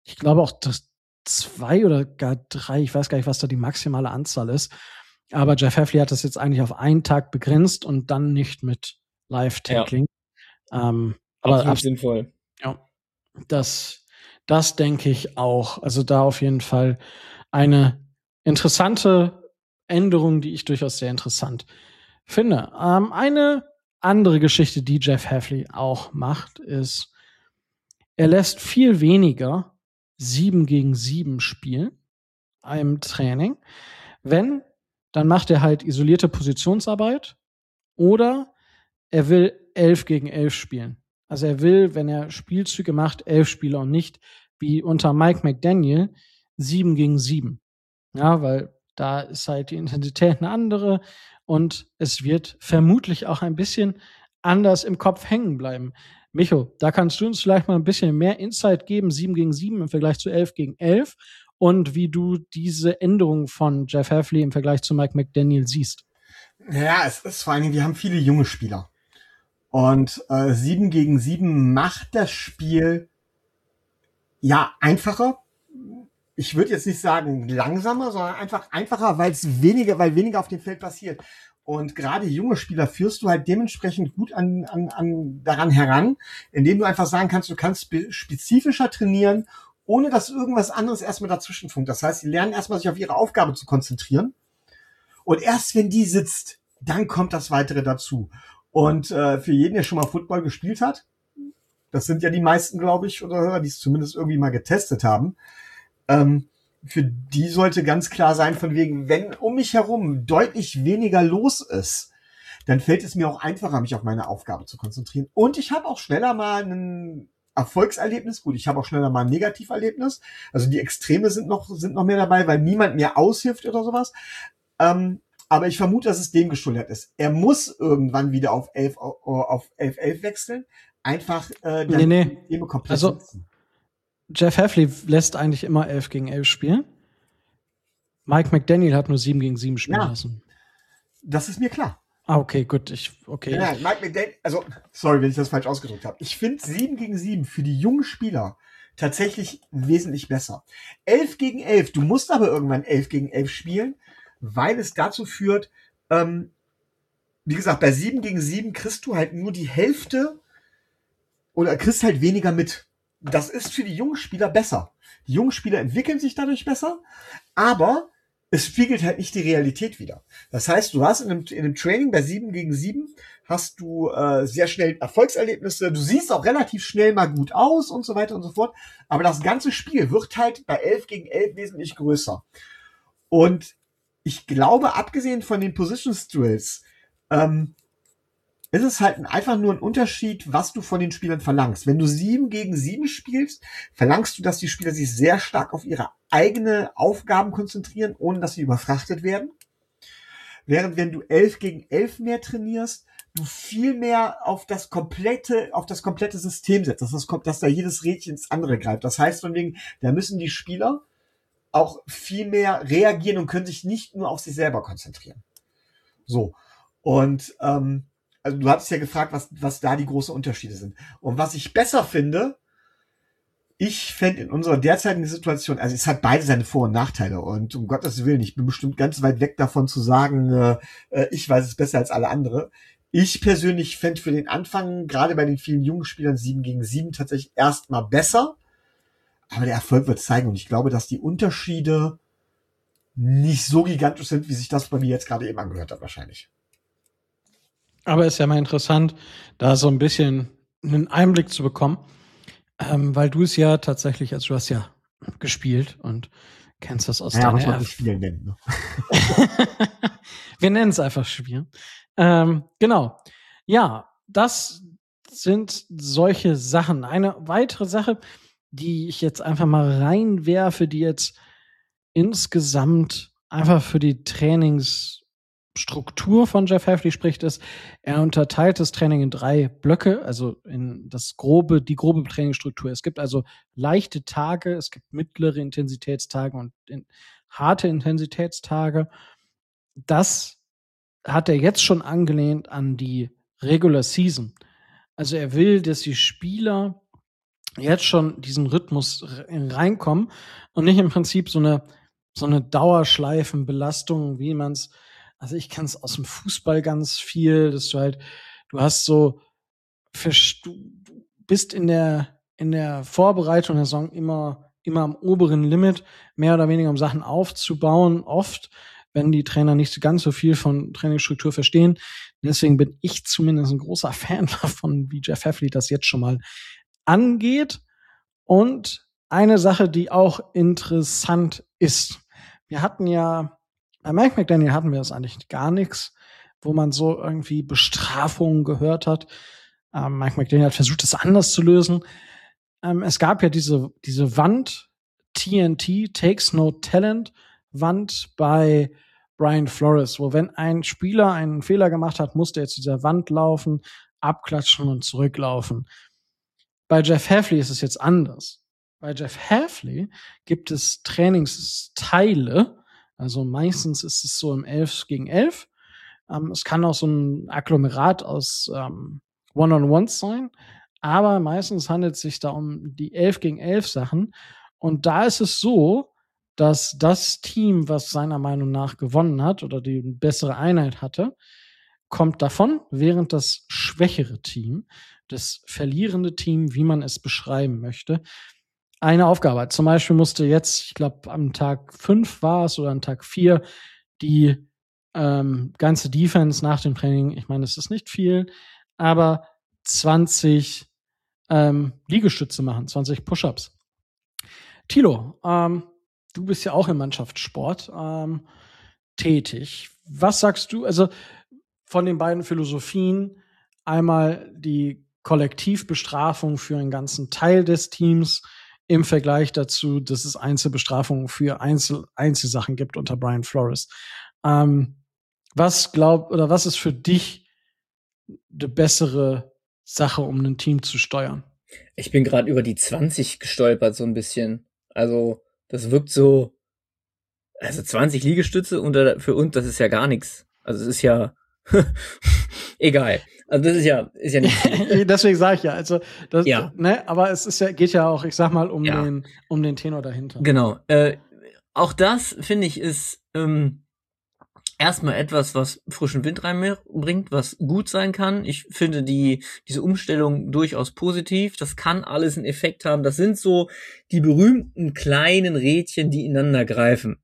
A: ich glaube auch, dass zwei oder gar drei, ich weiß gar nicht, was da die maximale Anzahl ist. Aber Jeff Hafley hat das jetzt eigentlich auf einen Tag begrenzt und dann nicht mit Live-Tackling. Ja. Ähm, aber
B: absolut
A: abs-
B: sinnvoll.
A: Ja, das, das denke ich auch. Also da auf jeden Fall eine interessante Änderung, die ich durchaus sehr interessant finde. Ähm, eine andere Geschichte, die Jeff Hafley auch macht, ist, er lässt viel weniger sieben gegen sieben spielen im Training. Wenn, dann macht er halt isolierte Positionsarbeit oder er will elf gegen elf spielen. Also er will, wenn er Spielzüge macht, elf Spieler und nicht wie unter Mike McDaniel sieben gegen sieben. Ja, weil da ist halt die Intensität eine andere und es wird vermutlich auch ein bisschen anders im Kopf hängen bleiben. Micho, da kannst du uns vielleicht mal ein bisschen mehr Insight geben, sieben gegen sieben im Vergleich zu elf gegen elf und wie du diese Änderung von Jeff Hafley im Vergleich zu Mike McDaniel siehst.
C: Ja, es ist vor allen Dingen, wir haben viele junge Spieler. Und äh, sieben gegen sieben macht das Spiel ja einfacher. Ich würde jetzt nicht sagen langsamer, sondern einfach einfacher, weil es weniger, weil weniger auf dem Feld passiert. Und gerade junge Spieler führst du halt dementsprechend gut an, an, an daran heran, indem du einfach sagen kannst, du kannst spezifischer trainieren, ohne dass irgendwas anderes erstmal dazwischen funkt. Das heißt, sie lernen erstmal sich auf ihre Aufgabe zu konzentrieren. Und erst wenn die sitzt, dann kommt das Weitere dazu. Und äh, für jeden, der schon mal Football gespielt hat, das sind ja die meisten, glaube ich, oder die es zumindest irgendwie mal getestet haben, ähm, für die sollte ganz klar sein, von wegen, wenn um mich herum deutlich weniger los ist, dann fällt es mir auch einfacher, mich auf meine Aufgabe zu konzentrieren. Und ich habe auch schneller mal ein Erfolgserlebnis. Gut, ich habe auch schneller mal ein Negativerlebnis. Also die Extreme sind noch, sind noch mehr dabei, weil niemand mir aushilft oder sowas. Ähm, aber ich vermute, dass es dem geschuldet ist. Er muss irgendwann wieder auf elf auf elf elf wechseln. Einfach äh, dann
A: Nee, nee.
C: die Systeme komplett
A: Also,
C: nutzen.
A: Jeff Hafley lässt eigentlich immer elf gegen elf spielen. Mike McDaniel hat nur sieben gegen sieben spielen
C: Ja.
A: lassen.
C: Das ist mir klar.
A: Ah, okay, gut. Ich, okay.
C: Ja, Mike McDaniel, also, sorry, wenn ich das falsch ausgedrückt habe. Ich finde sieben gegen sieben für die jungen Spieler tatsächlich wesentlich besser. elf gegen elf, du musst aber irgendwann elf gegen elf spielen, weil es dazu führt, ähm, wie gesagt, bei sieben gegen sieben kriegst du halt nur die Hälfte oder kriegst halt weniger mit. Das ist für die jungen Spieler besser. Die jungen Spieler entwickeln sich dadurch besser, aber es spiegelt halt nicht die Realität wider. Das heißt, du hast in einem, in einem Training bei sieben gegen sieben hast du äh, sehr schnell Erfolgserlebnisse, du siehst auch relativ schnell mal gut aus und so weiter und so fort, aber das ganze Spiel wird halt bei elf gegen elf wesentlich größer. Und ich glaube, abgesehen von den Positions Drills, ähm, ist es halt einfach nur ein Unterschied, was du von den Spielern verlangst. Wenn du sieben gegen sieben spielst, verlangst du, dass die Spieler sich sehr stark auf ihre eigene Aufgaben konzentrieren, ohne dass sie überfrachtet werden. Während wenn du elf gegen elf mehr trainierst, du viel mehr auf das komplette, auf das komplette System setzt, dass, das, dass da jedes Rädchen ins andere greift. Das heißt von wegen, da müssen die Spieler auch viel mehr reagieren und können sich nicht nur auf sich selber konzentrieren. So. Und ähm, also du hattest ja gefragt, was, was da die großen Unterschiede sind. Und was ich besser finde, ich fände in unserer derzeitigen Situation, also es hat beide seine Vor- und Nachteile. Und um Gottes Willen, ich bin bestimmt ganz weit weg davon zu sagen, äh, ich weiß es besser als alle andere. Ich persönlich fände für den Anfang, gerade bei den vielen jungen Spielern, sieben gegen sieben tatsächlich erstmal besser. Aber der Erfolg wird zeigen. Und ich glaube, dass die Unterschiede nicht so gigantisch sind, wie sich das bei mir jetzt gerade eben angehört hat, wahrscheinlich.
A: Aber ist ja mal interessant, da so ein bisschen einen Einblick zu bekommen, ähm, weil du es ja tatsächlich, also du hast ja gespielt und kennst das aus
C: ja,
A: deiner
C: muss man
A: Erf-
C: das Spielen nennen. Ne?
A: Wir nennen es einfach Spielen. Ähm, genau. Ja, das sind solche Sachen. Eine weitere Sache, die ich jetzt einfach mal reinwerfe, die jetzt insgesamt einfach für die Trainingsstruktur von Jeff Hafley spricht, ist, er unterteilt das Training in drei Blöcke, also in das grobe, die grobe Trainingsstruktur. Es gibt also leichte Tage, es gibt mittlere Intensitätstage und in, harte Intensitätstage. Das hat er jetzt schon angelehnt an die Regular Season. Also er will, dass die Spieler jetzt schon diesen Rhythmus reinkommen und nicht im Prinzip so eine so eine Dauerschleifenbelastung, wie man's, also ich kenne es aus dem Fußball ganz viel, dass du halt, du hast so, du bist in der in der Vorbereitung der Saison immer immer am oberen Limit, mehr oder weniger, um Sachen aufzubauen, oft, wenn die Trainer nicht ganz so viel von Trainingsstruktur verstehen. Deswegen bin ich zumindest ein großer Fan davon, wie Jeff Hafley das jetzt schon mal angeht. Und eine Sache, die auch interessant ist. Wir hatten ja, bei Mike McDaniel hatten wir das eigentlich gar nichts, wo man so irgendwie Bestrafungen gehört hat. Ähm, Mike McDaniel hat versucht, das anders zu lösen. Ähm, es gab ja diese, diese Wand, T N T, Takes No Talent Wand bei Brian Flores, wo wenn ein Spieler einen Fehler gemacht hat, musste er zu dieser Wand laufen, abklatschen und zurücklaufen. Bei Jeff Hafley ist es jetzt anders. Bei Jeff Hafley gibt es Trainingsteile, also meistens ist es so im elf gegen elf. Ähm, es kann auch so ein Agglomerat aus ähm, One-on-Ones sein, aber meistens handelt es sich da um die elf gegen elf Sachen. Und da ist es so, dass das Team, was seiner Meinung nach gewonnen hat oder die bessere Einheit hatte, kommt davon, während das schwächere Team, das verlierende Team, wie man es beschreiben möchte, eine Aufgabe hat. Zum Beispiel musste jetzt, ich glaube, am Tag fünf war es oder am Tag vier, die ähm, ganze Defense nach dem Training, ich meine, es ist nicht viel, aber zwanzig ähm, Liegestütze machen, zwanzig Push-Ups. Thilo, ähm, du bist ja auch im Mannschaftssport ähm, tätig. Was sagst du, also von den beiden Philosophien, einmal die Kollektivbestrafung für einen ganzen Teil des Teams im Vergleich dazu, dass es Einzelbestrafungen für Einzel Einzelsachen gibt unter Brian Flores. Ähm, was glaub oder was ist für dich die bessere Sache, um ein Team zu steuern?
B: Ich bin gerade über die zwanzig gestolpert, so ein bisschen. Also, das wirkt so, also zwanzig Liegestütze unter, für uns, das ist ja gar nichts. Also, es ist ja, egal. Also, das ist ja, ist ja nicht.
A: Deswegen sage ich ja, also, das,
B: ja.
A: ne, aber es ist ja, geht ja auch, ich sag mal, um
B: ja.
A: den, um den Tenor dahinter.
B: Genau. Äh, auch das, finde ich, ist, ähm, erstmal etwas, was frischen Wind reinbringt, was gut sein kann. Ich finde die diese Umstellung durchaus positiv. Das kann alles einen Effekt haben. Das sind so die berühmten kleinen Rädchen, die ineinander greifen.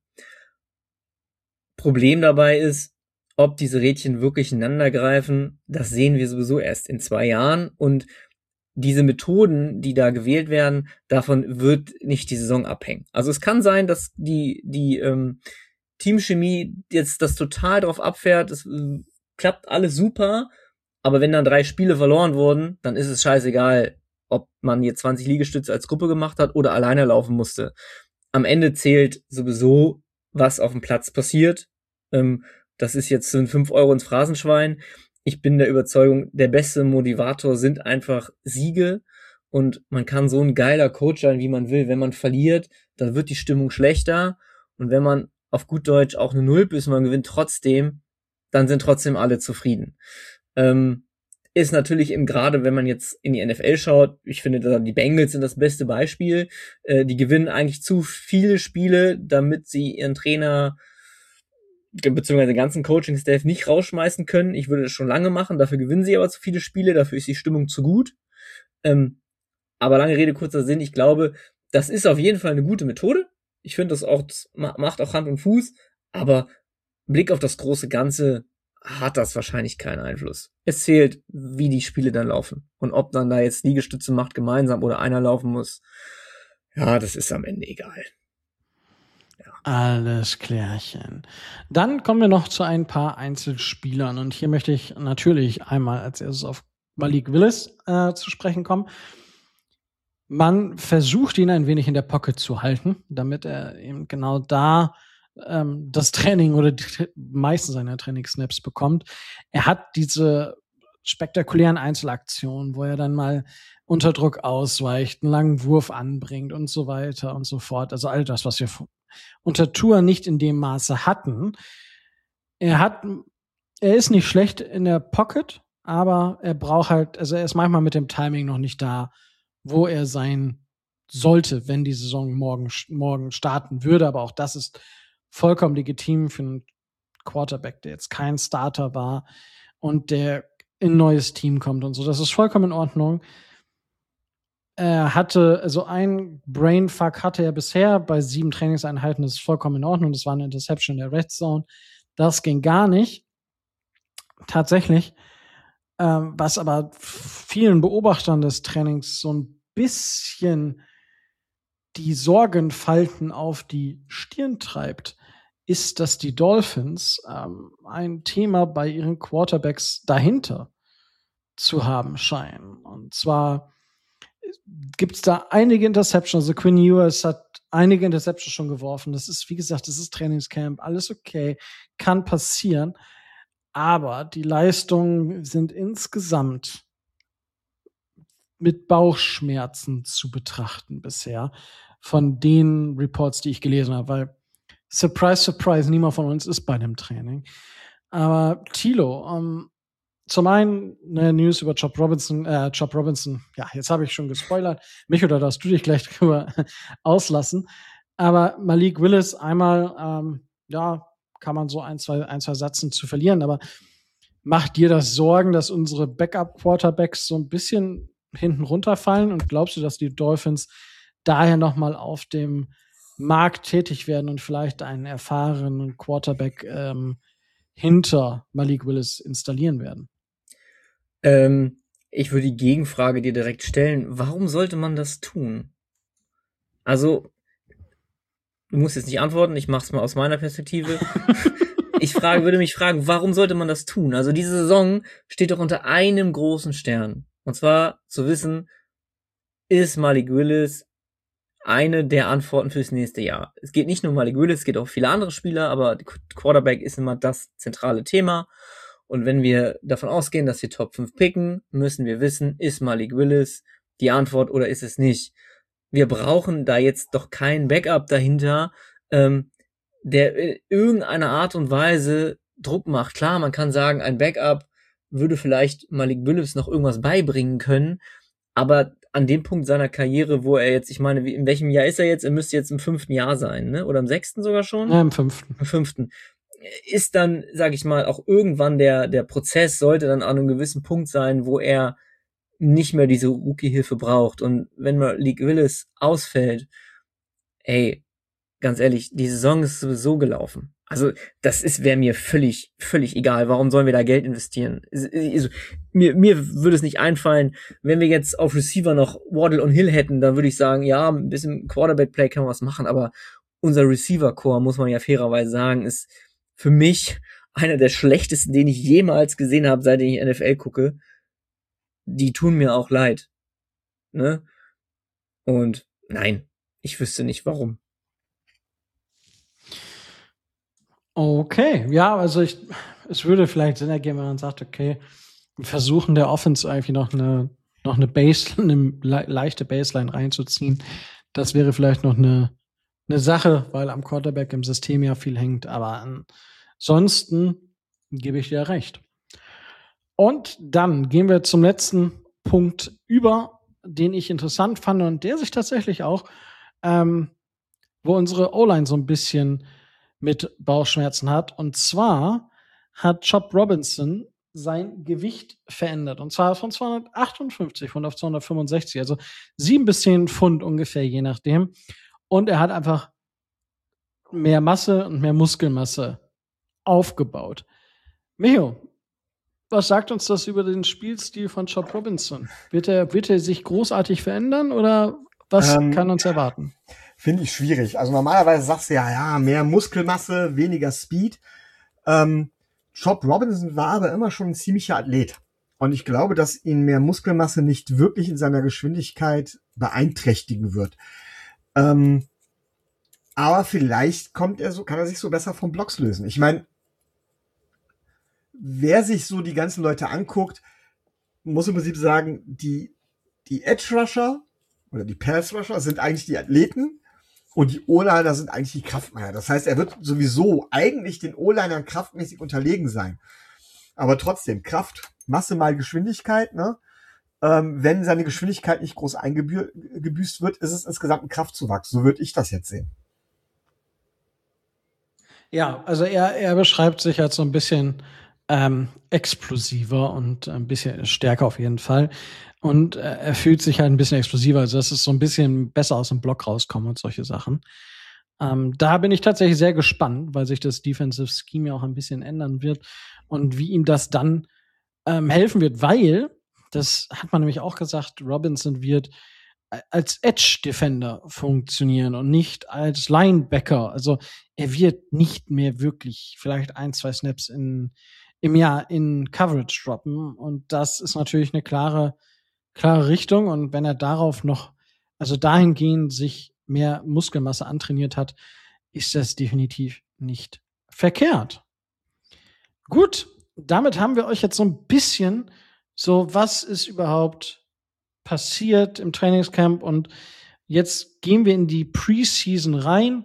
B: Problem dabei ist, ob diese Rädchen wirklich ineinander greifen, das sehen wir sowieso erst in zwei Jahren. Und diese Methoden, die da gewählt werden, davon wird nicht die Saison abhängen. Also es kann sein, dass die die ähm, Teamchemie jetzt das total drauf abfährt, es äh, klappt alles super, aber wenn dann drei Spiele verloren wurden, dann ist es scheißegal, ob man jetzt zwanzig Liegestütze als Gruppe gemacht hat oder alleine laufen musste. Am Ende zählt sowieso, was auf dem Platz passiert. Ähm, das ist jetzt sind fünf Euro ins Phrasenschwein. Ich bin der Überzeugung, der beste Motivator sind einfach Siege und man kann so ein geiler Coach sein, wie man will. Wenn man verliert, dann wird die Stimmung schlechter und wenn man auf gut Deutsch auch eine Null bis man gewinnt trotzdem, dann sind trotzdem alle zufrieden. Ähm, ist natürlich eben gerade, wenn man jetzt in die N F L schaut, ich finde, die Bengals sind das beste Beispiel. Äh, die gewinnen eigentlich zu viele Spiele, damit sie ihren Trainer beziehungsweise den ganzen Coaching-Staff nicht rausschmeißen können. Ich würde das schon lange machen, dafür gewinnen sie aber zu viele Spiele, dafür ist die Stimmung zu gut. Ähm, aber lange Rede, kurzer Sinn, ich glaube, das ist auf jeden Fall eine gute Methode. Ich finde, das auch das macht auch Hand und Fuß, aber Blick auf das große Ganze hat das wahrscheinlich keinen Einfluss. Es zählt, wie die Spiele dann laufen. Und ob dann da jetzt Liegestütze macht gemeinsam oder einer laufen muss, ja, das ist am Ende egal. Ja.
A: Alles klärchen. Dann kommen wir noch zu ein paar Einzelspielern. Und hier möchte ich natürlich einmal als erstes auf Malik Willis äh, zu sprechen kommen. Man versucht ihn ein wenig in der Pocket zu halten, damit er eben genau da ähm, das Training oder die meisten seiner Trainingssnaps bekommt. Er hat diese spektakulären Einzelaktionen, wo er dann mal unter Druck ausweicht, einen langen Wurf anbringt und so weiter und so fort. Also all das, was wir unter Tour nicht in dem Maße hatten. Er hat, er ist nicht schlecht in der Pocket, aber er braucht halt, also er ist manchmal mit dem Timing noch nicht da, wo er sein sollte, wenn die Saison morgen, morgen starten würde. Aber auch das ist vollkommen legitim für einen Quarterback, der jetzt kein Starter war und der in ein neues Team kommt und so. Das ist vollkommen in Ordnung. Er hatte, also ein Brainfuck hatte er bisher bei sieben Trainingseinheiten, das ist vollkommen in Ordnung. Das war eine Interception in der Red Zone. Das ging gar nicht. Tatsächlich. Ähm, was aber vielen Beobachtern des Trainings so ein bisschen die Sorgenfalten auf die Stirn treibt, ist, dass die Dolphins ähm, ein Thema bei ihren Quarterbacks dahinter zu haben scheinen. Und zwar gibt es da einige Interceptions. Also Quinn Ewers hat einige Interceptions schon geworfen. Das ist, wie gesagt, das ist Trainingscamp. Alles okay. Kann passieren. Aber die Leistungen sind insgesamt mit Bauchschmerzen zu betrachten bisher von den Reports, die ich gelesen habe. Weil, surprise, surprise, niemand von uns ist bei dem Training. Aber Thilo, um, zum einen eine News über Chop Robinson, äh, Chop Robinson. Ja, jetzt habe ich schon gespoilert. Mich oder darfst du dich gleich drüber auslassen. Aber Malik Willis einmal, ähm, ja, kann man so ein, zwei, ein, zwei Sätzen zu verlieren. Aber macht dir das Sorgen, dass unsere Backup-Quarterbacks so ein bisschen hinten runterfallen? Und glaubst du, dass die Dolphins daher noch mal auf dem Markt tätig werden und vielleicht einen erfahrenen Quarterback ähm, hinter Malik Willis installieren werden?
B: Ähm, ich würde die Gegenfrage dir direkt stellen. Warum sollte man das tun? Also, du musst jetzt nicht antworten, ich mache es mal aus meiner Perspektive. Ich frage, würde mich fragen, warum sollte man das tun? Also diese Saison steht doch unter einem großen Stern. Und zwar zu wissen, ist Malik Willis eine der Antworten fürs nächste Jahr. Es geht nicht nur um Malik Willis, es geht auch um viele andere Spieler, aber Quarterback ist immer das zentrale Thema. Und wenn wir davon ausgehen, dass wir Top fünf picken, müssen wir wissen, ist Malik Willis die Antwort oder ist es nicht? Wir brauchen da jetzt doch kein Backup dahinter, ähm, der in irgendeiner Art und Weise Druck macht. Klar, man kann sagen, ein Backup würde vielleicht Malik Willis noch irgendwas beibringen können, aber an dem Punkt seiner Karriere, wo er jetzt, ich meine, in welchem Jahr ist er jetzt? Er müsste jetzt im fünften Jahr sein, ne? Oder im sechsten sogar schon?
A: Ja, im fünften.
B: Im fünften. Ist dann, sag ich mal, auch irgendwann der, der Prozess sollte dann an einem gewissen Punkt sein, wo er nicht mehr diese Rookie-Hilfe braucht. Und wenn Malik Willis ausfällt, ey, ganz ehrlich, die Saison ist sowieso gelaufen. Also, das ist, wäre mir völlig, völlig egal. Warum sollen wir da Geld investieren? Also, mir, mir würde es nicht einfallen, wenn wir jetzt auf Receiver noch Waddle und Hill hätten, dann würde ich sagen, ja, ein bisschen Quarterback-Play kann man was machen, aber unser Receiver-Core, muss man ja fairerweise sagen, ist für mich einer der schlechtesten, den ich jemals gesehen habe, seit ich N F L gucke. Die tun mir auch leid. Ne? Und nein, ich wüsste nicht, warum.
A: Okay, ja, also ich, es würde vielleicht Sinn ergeben, wenn man sagt, okay, wir versuchen der Offense irgendwie noch eine, noch eine Baseline, eine le- leichte Baseline reinzuziehen. Das wäre vielleicht noch eine, eine Sache, weil am Quarterback im System ja viel hängt, aber ansonsten gebe ich dir recht. Und dann gehen wir zum letzten Punkt über, den ich interessant fand und der sich tatsächlich auch, ähm, wo unsere O-Line so ein bisschen mit Bauchschmerzen hat. Und zwar hat Chop Robinson sein Gewicht verändert. Und zwar von zweihundertachtundfünfzig Pfund auf zweihundertfünfundsechzig. Also sieben bis zehn Pfund ungefähr, je nachdem. Und er hat einfach mehr Masse und mehr Muskelmasse aufgebaut. Micho, was sagt uns das über den Spielstil von Chop Robinson? Wird er, wird er sich großartig verändern oder was ähm, kann uns erwarten?
C: Finde ich schwierig. Also normalerweise sagst du ja, ja, mehr Muskelmasse, weniger Speed. Ähm, Chop Robinson war aber immer schon ein ziemlicher Athlet. Und ich glaube, dass ihn mehr Muskelmasse nicht wirklich in seiner Geschwindigkeit beeinträchtigen wird. Ähm, aber vielleicht kommt er so, kann er sich so besser vom Blocks lösen. Ich meine, wer sich so die ganzen Leute anguckt, muss im Prinzip sagen, die, die Edge Rusher oder die Pass Rusher sind eigentlich die Athleten und die O-Liner sind eigentlich die Kraftmeier. Das heißt, er wird sowieso eigentlich den O-Linern kraftmäßig unterlegen sein. Aber trotzdem, Kraft, Masse mal Geschwindigkeit, ne? Ähm, wenn seine Geschwindigkeit nicht groß eingebüßt wird, ist es insgesamt ein Kraftzuwachs. So würde ich das jetzt sehen.
A: Ja, also er, er beschreibt sich als so ein bisschen ähm, explosiver und ein bisschen stärker auf jeden Fall. Und äh, er fühlt sich halt ein bisschen explosiver, also dass es so ein bisschen besser aus dem Block rauskommt und solche Sachen. Ähm, da bin ich tatsächlich sehr gespannt, weil sich das Defensive Scheme ja auch ein bisschen ändern wird und wie ihm das dann ähm, helfen wird, weil, das hat man nämlich auch gesagt, Robinson wird als Edge-Defender funktionieren und nicht als Linebacker. Also er wird nicht mehr wirklich vielleicht ein, zwei Snaps in, im Jahr in Coverage droppen. Und das ist natürlich eine klare, klare Richtung. Und wenn er darauf noch, also dahingehend sich mehr Muskelmasse antrainiert hat, ist das definitiv nicht verkehrt. Gut, damit haben wir euch jetzt so ein bisschen so, was ist überhaupt passiert im Trainingscamp und jetzt gehen wir in die Preseason rein.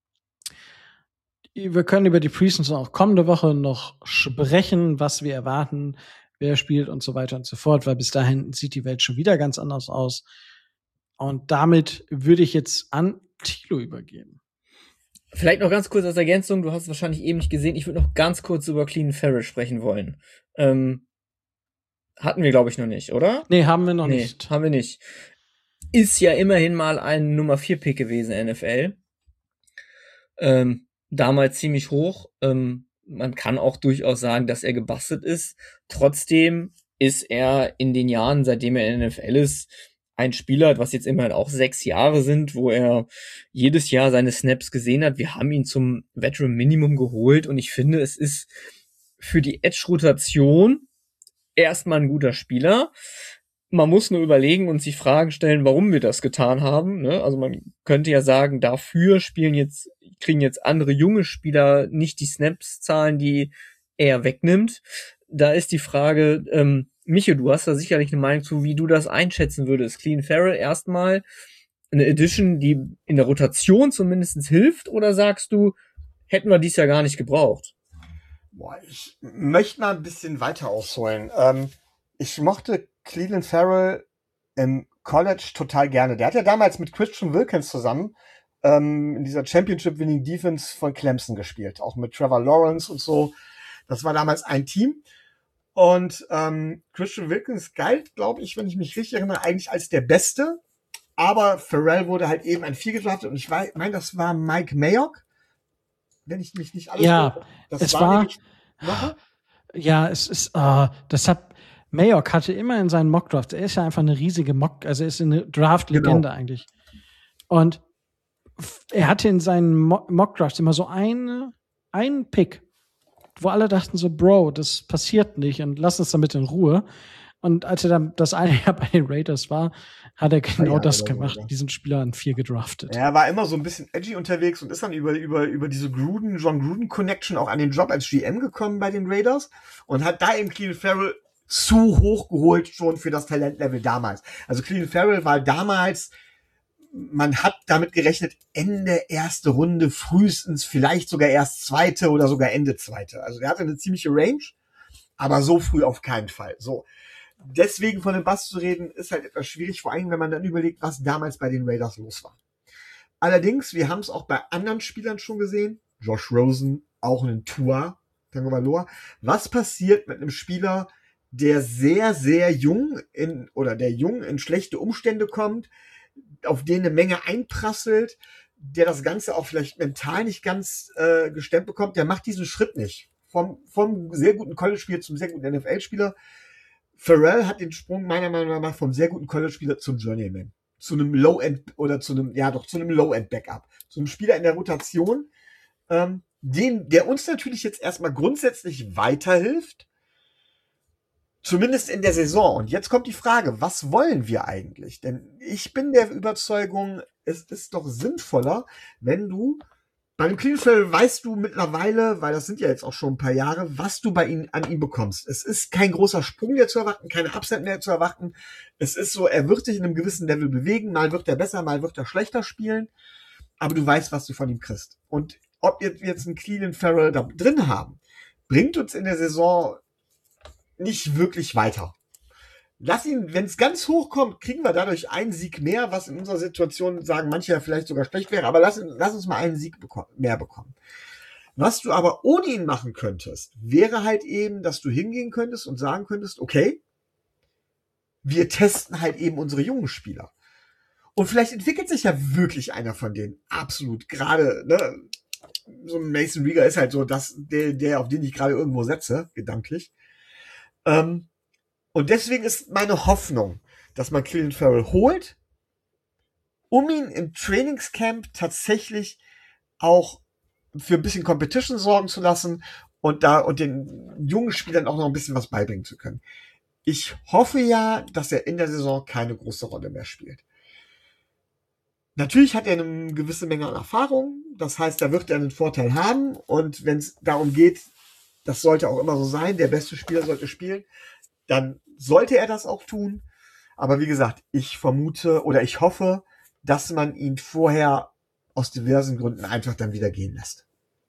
A: Wir können über die Preseason auch kommende Woche noch sprechen, was wir erwarten, wer spielt und so weiter und so fort, weil bis dahin sieht die Welt schon wieder ganz anders aus. Und damit würde ich jetzt an Thilo übergeben.
B: Vielleicht noch ganz kurz als Ergänzung, du hast es wahrscheinlich eben nicht gesehen, ich würde noch ganz kurz über Clelin Ferrell sprechen wollen. Ähm, hatten wir, glaube ich, noch nicht, oder?
A: Nee, haben wir noch
B: nee,
A: nicht.
B: haben wir nicht. Ist ja immerhin mal ein Nummer vier Pick gewesen, N F L. Ähm, damals ziemlich hoch. Ähm, man kann auch durchaus sagen, dass er gebastelt ist. Trotzdem ist er in den Jahren, seitdem er in der N F L ist, ein Spieler, was jetzt immerhin auch sechs Jahre sind, wo er jedes Jahr seine Snaps gesehen hat. Wir haben ihn zum Veteran Minimum geholt und ich finde, es ist für die Edge-Rotation erstmal ein guter Spieler. Man muss nur überlegen und sich Fragen stellen, warum wir das getan haben. Ne? Also man könnte ja sagen, dafür spielen jetzt, kriegen jetzt andere junge Spieler nicht die Snaps-Zahlen, die er wegnimmt. Da ist die Frage, ähm, Micho, du hast da sicherlich eine Meinung zu, wie du das einschätzen würdest. Clelin Ferrell erstmal eine Edition, die in der Rotation zumindest hilft, oder sagst du, hätten wir dies ja gar nicht gebraucht?
C: Boah, ich möchte mal ein bisschen weiter ausholen. Ähm, ich mochte Clelin Ferrell im College total gerne. Der hat ja damals mit Christian Wilkins zusammen ähm, in dieser Championship-Winning Defense von Clemson gespielt. Auch mit Trevor Lawrence und so. Das war damals ein Team. Und ähm, Christian Wilkins galt, glaube ich, wenn ich mich richtig erinnere, eigentlich als der Beste. Aber Ferrell wurde halt eben an vier gedraftet. Und ich meine, das war Mike Mayock. Wenn ich mich nicht alles
A: Ja,
C: das
A: es
C: war,
A: war
C: nämlich noch?
A: Ja, es ist, äh, deshalb, Mayock hatte immer in seinen Mockdrafts, er ist ja einfach eine riesige Mock, also er ist eine Draft-Legende
C: Genau.
A: eigentlich. Und f- er hatte in seinen Mo Mockdrafts immer so eine, einen Pick, wo alle dachten so, Bro, das passiert nicht und lass uns damit in Ruhe. Und als er dann das eine Jahr bei den Raiders war, hat er genau
C: ja,
A: das
C: oder so,
A: gemacht,
C: ja.
A: diesen Spieler an vier gedraftet.
C: Er war immer so ein bisschen edgy unterwegs und ist dann über, über, über diese Gruden, John Gruden Connection auch an den Job als G M gekommen bei den Raiders und hat da eben Clelin Ferrell zu hoch geholt schon für das Talentlevel damals. Also Clelin Ferrell war damals, man hat damit gerechnet, Ende erste Runde, frühestens vielleicht sogar erst zweite oder sogar Ende zweite. Also der hatte eine ziemliche Range, aber so früh auf keinen Fall. So. Deswegen von dem Bass zu reden, ist halt etwas schwierig, vor allem wenn man dann überlegt, was damals bei den Raiders los war. Allerdings, wir haben es auch bei anderen Spielern schon gesehen, Josh Rosen, auch einen Tua Tagovailoa. Was passiert mit einem Spieler, der sehr, sehr jung in, oder der jung in schlechte Umstände kommt, auf den eine Menge einprasselt, der das Ganze auch vielleicht mental nicht ganz äh, gestemmt bekommt, der macht diesen Schritt nicht. Vom, vom sehr guten College-Spieler zum sehr guten N F L-Spieler. Ferrell hat den Sprung meiner Meinung nach vom sehr guten College-Spieler zum Journeyman. Zu einem Low-End oder zu einem, ja doch, zu einem Low-End-Backup. Zu einem Spieler in der Rotation, ähm, den, der uns natürlich jetzt erstmal grundsätzlich weiterhilft. Zumindest in der Saison. Und jetzt kommt die Frage, was wollen wir eigentlich? Denn ich bin der Überzeugung, es ist doch sinnvoller, wenn du bei dem Clelin Ferrell weißt du mittlerweile, weil das sind ja jetzt auch schon ein paar Jahre, was du bei ihm an ihm bekommst. Es ist kein großer Sprung mehr zu erwarten, keine Upset mehr zu erwarten. Es ist so, er wird sich in einem gewissen Level bewegen. Mal wird er besser, mal wird er schlechter spielen. Aber du weißt, was du von ihm kriegst. Und ob wir jetzt einen Clelin Ferrell da drin haben, bringt uns in der Saison nicht wirklich weiter. lass ihn, wenn es ganz hoch kommt, kriegen wir dadurch einen Sieg mehr, was in unserer Situation, sagen manche ja vielleicht sogar schlecht wäre, aber lass, lass uns mal einen Sieg beko- mehr bekommen. Was du aber ohne ihn machen könntest, wäre halt eben, dass du hingehen könntest und sagen könntest, okay, wir testen halt eben unsere jungen Spieler. Und vielleicht entwickelt sich ja wirklich einer von denen absolut gerade, ne, so ein Mason Rieger ist halt so das, der, der, auf den ich gerade irgendwo setze, gedanklich. Ähm, und deswegen ist meine Hoffnung, dass man Clelin Ferrell holt, um ihn im Trainingscamp tatsächlich auch für ein bisschen Competition sorgen zu lassen und da und den jungen Spielern auch noch ein bisschen was beibringen zu können. Ich hoffe ja, dass er in der Saison keine große Rolle mehr spielt. Natürlich hat er eine gewisse Menge an Erfahrung, das heißt, da wird er einen Vorteil haben und wenn es darum geht, das sollte auch immer so sein, der beste Spieler sollte spielen, dann sollte er das auch tun. Aber wie gesagt, ich vermute oder ich hoffe, dass man ihn vorher aus diversen Gründen einfach dann wieder gehen lässt.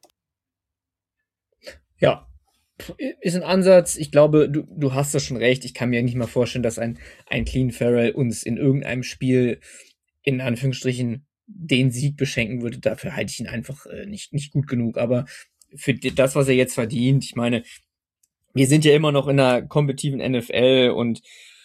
B: Ja, ist ein Ansatz. Ich glaube, du, du hast das schon recht. Ich kann mir nicht mal vorstellen, dass ein, ein Clelin Ferrell uns in irgendeinem Spiel in Anführungsstrichen den Sieg beschenken würde. Dafür halte ich ihn einfach äh, nicht, nicht gut genug. Aber für das, was er jetzt verdient, ich meine, wir sind ja immer noch in einer kompetitiven N F L und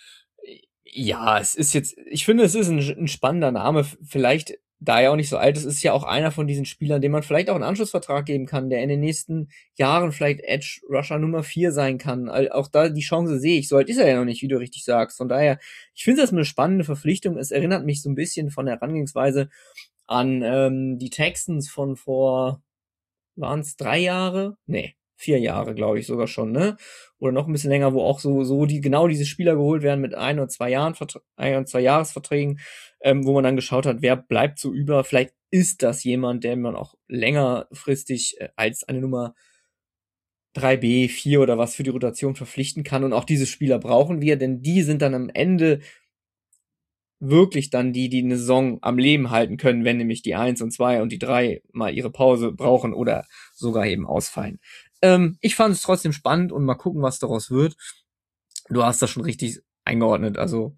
B: ja, es ist jetzt, ich finde, es ist ein, ein spannender Name. Vielleicht, da er auch nicht so alt ist, ist ja auch einer von diesen Spielern, dem man vielleicht auch einen Anschlussvertrag geben kann, der in den nächsten Jahren vielleicht Edge Rusher Nummer vier sein kann. Auch da die Chance sehe ich. So alt ist er ja noch nicht, wie du richtig sagst. Von daher, ich finde das eine spannende Verpflichtung. Es erinnert mich so ein bisschen von der Herangehensweise an ähm, die Texans von vor, waren es drei Jahre? Nee, vier Jahre, glaube ich sogar schon, ne? Oder noch ein bisschen länger, wo auch so so die genau diese Spieler geholt werden mit ein oder zwei Jahren ein oder zwei Jahresverträgen, ähm, wo man dann geschaut hat, wer bleibt so über. Vielleicht ist das jemand, der man auch längerfristig äh, als eine Nummer drei B, vier oder was für die Rotation verpflichten kann. Und auch diese Spieler brauchen wir, denn die sind dann am Ende wirklich dann die, die eine Saison am Leben halten können, wenn nämlich die eins und zwei und die drei mal ihre Pause brauchen oder sogar eben ausfallen. Ähm, ich fand es trotzdem spannend und mal gucken, was daraus wird. Du hast das schon richtig eingeordnet, also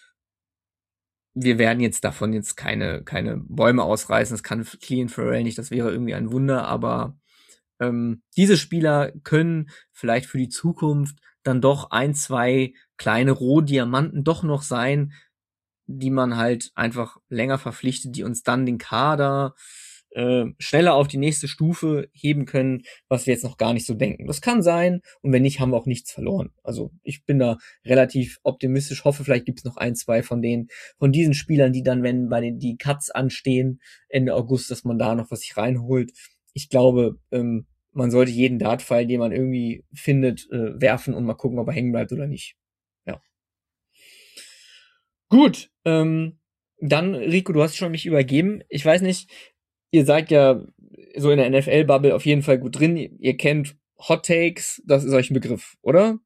B: wir werden jetzt davon jetzt keine, keine Bäume ausreißen, das kann Clelin Ferrell nicht, das wäre irgendwie ein Wunder, aber ähm, diese Spieler können vielleicht für die Zukunft dann doch ein, zwei kleine Rohdiamanten doch noch sein, die man halt einfach länger verpflichtet, die uns dann den Kader äh, schneller auf die nächste Stufe heben können, was wir jetzt noch gar nicht so denken. Das kann sein und wenn nicht, haben wir auch nichts verloren. Also ich bin da relativ optimistisch, hoffe, vielleicht gibt es noch ein, zwei von denen, von diesen Spielern, die dann, wenn bei den die Cuts anstehen, Ende August, dass man da noch was sich reinholt. Ich glaube, ähm, man sollte jeden Dartpfeil, den man irgendwie findet, äh, werfen und mal gucken, ob er hängen bleibt oder nicht. Ja. Gut, ähm, dann, Rico, du hast schon mich übergeben. Ich weiß nicht, ihr seid ja so in der N F L-Bubble auf jeden Fall gut drin. Ihr kennt Hot Takes, das ist euch ein Begriff, oder?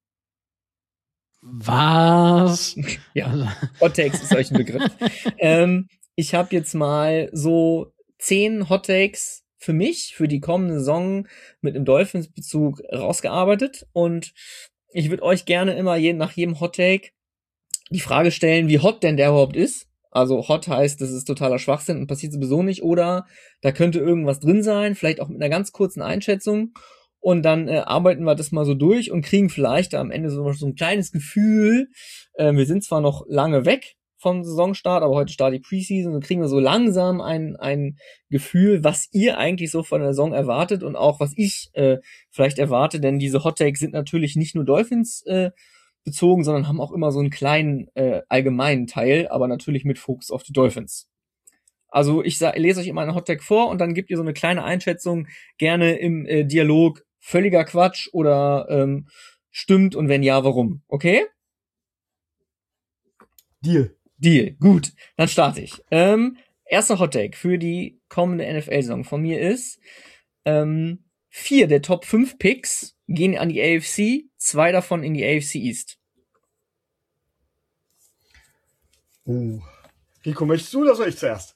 A: Was?
B: Ja, Hot Takes ist euch ein Begriff. ähm, ich habe jetzt mal so zehn Hot Takes für mich, für die kommende Saison mit einem Dolphins-Bezug rausgearbeitet und ich würde euch gerne immer je, nach jedem Hot Take die Frage stellen, wie hot denn der überhaupt ist. Also hot heißt, das ist totaler Schwachsinn und passiert sowieso nicht. Oder da könnte irgendwas drin sein, vielleicht auch mit einer ganz kurzen Einschätzung. Und dann äh, arbeiten wir das mal so durch und kriegen vielleicht am Ende so, so ein kleines Gefühl. Äh, wir sind zwar noch lange weg vom Saisonstart, aber heute startet die Preseason und kriegen wir so langsam ein, ein Gefühl, was ihr eigentlich so von der Saison erwartet und auch was ich äh, vielleicht erwarte. Denn diese Hot Takes sind natürlich nicht nur Dolphins äh, bezogen, sondern haben auch immer so einen kleinen äh, allgemeinen Teil, aber natürlich mit Fokus auf die Dolphins. Also ich sa- lese euch immer eine Hot-Tag vor und dann gebt ihr so eine kleine Einschätzung, gerne im äh, Dialog, völliger Quatsch oder ähm, stimmt und wenn ja, warum. Okay?
C: Deal.
B: Deal. Gut, dann starte ich. Ähm, erster Hot-Tag für die kommende N F L-Saison von mir ist, ähm, vier der Top fünf Picks gehen an die A F C, zwei davon in die A F C East.
C: Uh. Rico, möchtest du oder soll ich zuerst?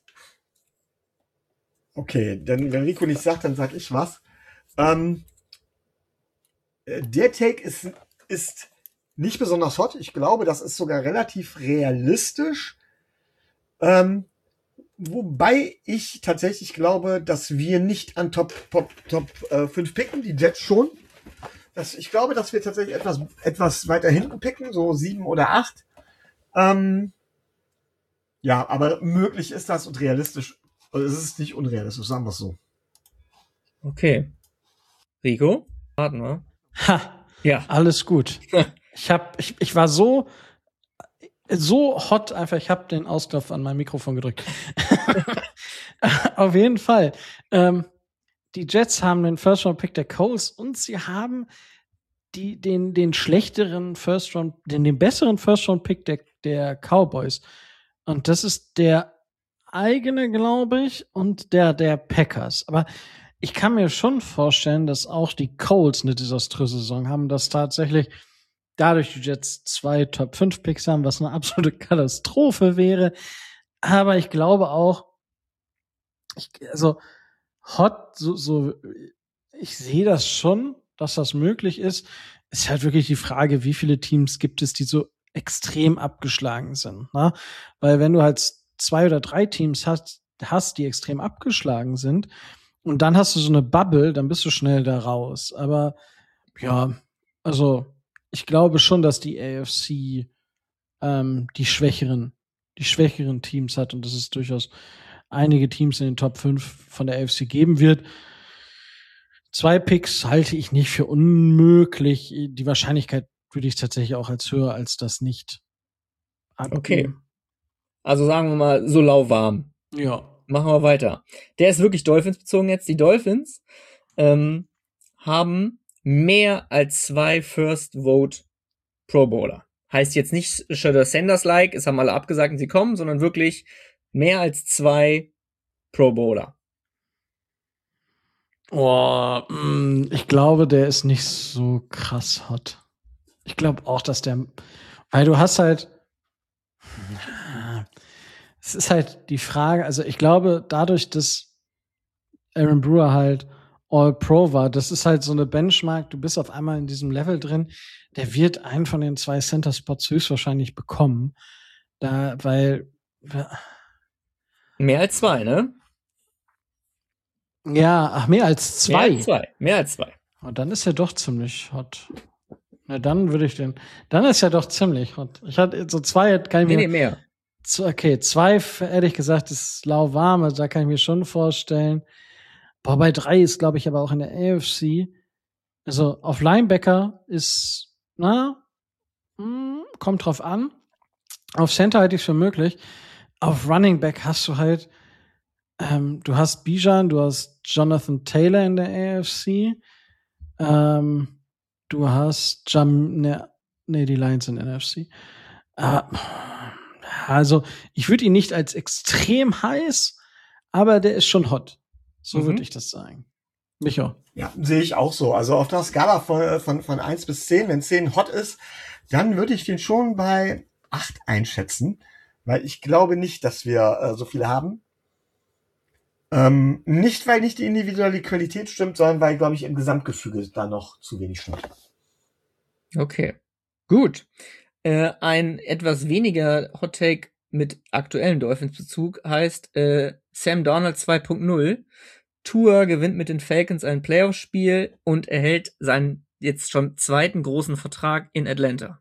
C: Okay, denn wenn Rico nicht sagt, dann sag ich was. Ähm, der Take ist, ist nicht besonders hot. Ich glaube, das ist sogar relativ realistisch. Ähm, wobei ich tatsächlich glaube, dass wir nicht an Top, Top, Top äh, fünf picken, die Jets schon. Das, ich glaube, dass wir tatsächlich etwas, etwas weiter hinten picken, so sieben oder acht. Ähm, ja, aber möglich ist das und realistisch. Also es ist nicht unrealistisch, sagen wir es so.
B: Okay. Rico? Warten wir.
A: Ha,
B: Ja.
A: alles gut. ich hab, ich, ich war so, so hot einfach, ich habe den Ausknopf an mein Mikrofon gedrückt. Auf jeden Fall. Ähm, die Jets haben den First-Round-Pick der Colts und sie haben die, den, den schlechteren First-Round, den, den besseren First-Round-Pick der, der Cowboys. Und das ist der eigene, glaube ich, und der der Packers. Aber ich kann mir schon vorstellen, dass auch die Colts eine desaströse Saison haben, dass tatsächlich dadurch die Jets zwei Top fünf Picks haben, was eine absolute Katastrophe wäre. Aber ich glaube auch, ich, also hot, so, so ich sehe das schon, dass das möglich ist. Ist halt wirklich die Frage, wie viele Teams gibt es, die so extrem abgeschlagen sind. Ne? Weil wenn du halt zwei oder drei Teams hast, hast, die extrem abgeschlagen sind, und dann hast du so eine Bubble, dann bist du schnell da raus. Aber ja, also ich glaube schon, dass die A F C ähm, die schwächeren, die schwächeren Teams hat und dass es durchaus einige Teams in den Top fünf von der A F C geben wird. Zwei Picks halte ich nicht für unmöglich. Die Wahrscheinlichkeit würde ich tatsächlich auch als höher als das nicht abgeben.
B: Okay. Also sagen wir mal so lauwarm.
A: Ja.
B: Machen wir weiter. Der ist wirklich Dolphins bezogen jetzt. Die Dolphins ähm, haben mehr als zwei First Vote Pro Bowler. Heißt jetzt nicht Shedeur Sanders-like, es haben alle abgesagt und sie kommen, sondern wirklich mehr als zwei Pro Bowler.
A: Oh, mh, ich glaube, der ist nicht so krass hot. Ich glaube auch, dass der, weil du hast halt, es ist halt die Frage, also ich glaube, dadurch, dass Aaron Brewer halt All-Pro war, das ist halt so eine Benchmark, du bist auf einmal in diesem Level drin, der wird einen von den zwei Center-Spots höchstwahrscheinlich bekommen, da, weil
B: Mehr als zwei, ne?
A: Ja, ach, mehr als zwei.
B: Mehr als zwei, mehr als zwei.
A: Und dann ist er doch ziemlich hot. Na, dann würde ich den, dann ist er doch ziemlich hot. Ich hatte so zwei, kann ich
B: Nee,
A: mir,
B: nee, mehr.
A: z- okay, zwei, ehrlich gesagt, ist lauwarm, also da kann ich mir schon vorstellen. Boah, bei drei ist, glaube ich, aber auch in der A F C, also auf Linebacker ist, na, mh, kommt drauf an. Auf Center halte ich es für möglich. Auf Running Back hast du halt, ähm, du hast Bijan, du hast Jonathan Taylor in der A F C, ähm, du hast Jam, ne, nee, die Lions in der N F C. Aber, also, ich würde ihn nicht als extrem heiß, aber der ist schon hot. So
B: Mhm.
A: würde ich das sagen. Micho.
C: Ja, sehe ich auch so. Also auf der Skala von, von, von eins bis zehn, wenn zehn hot ist, dann würde ich den schon bei acht einschätzen, weil ich glaube nicht, dass wir äh, so viele haben. Ähm, nicht, weil nicht die individuelle Qualität stimmt, sondern weil, glaube ich, im Gesamtgefüge da noch zu wenig stimmt.
B: Okay. Gut. Äh, ein etwas weniger Hot Take mit aktuellen Dolphins-Bezug heißt äh, Sam Darnold zwei Punkt null. Tua gewinnt mit den Falcons ein Playoff-Spiel und erhält seinen jetzt schon zweiten großen Vertrag in Atlanta.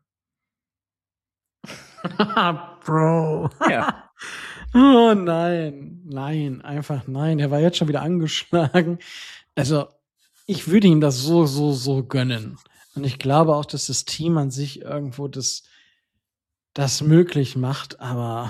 A: Bro.
B: Ja.
A: Oh nein, nein, einfach nein. Er war jetzt schon wieder angeschlagen. Also, ich würde ihm das so, so, so gönnen. Und ich glaube auch, dass das Team an sich irgendwo das, das möglich macht, aber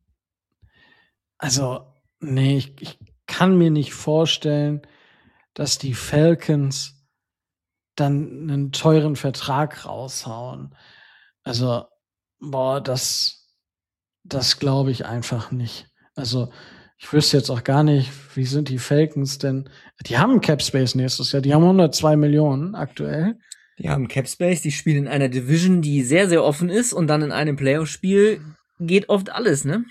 A: also, nee, ich, ich kann mir nicht vorstellen, dass die Falcons dann einen teuren Vertrag raushauen. Also, boah, das, das glaube ich einfach nicht. Also, ich wüsste jetzt auch gar nicht, wie sind die Falcons denn? Die haben Cap Space nächstes Jahr. Die haben hundertzwei Millionen aktuell.
B: Die haben Cap Space, die spielen in einer Division, die sehr, sehr offen ist und dann in einem Playoff-Spiel geht oft alles, ne?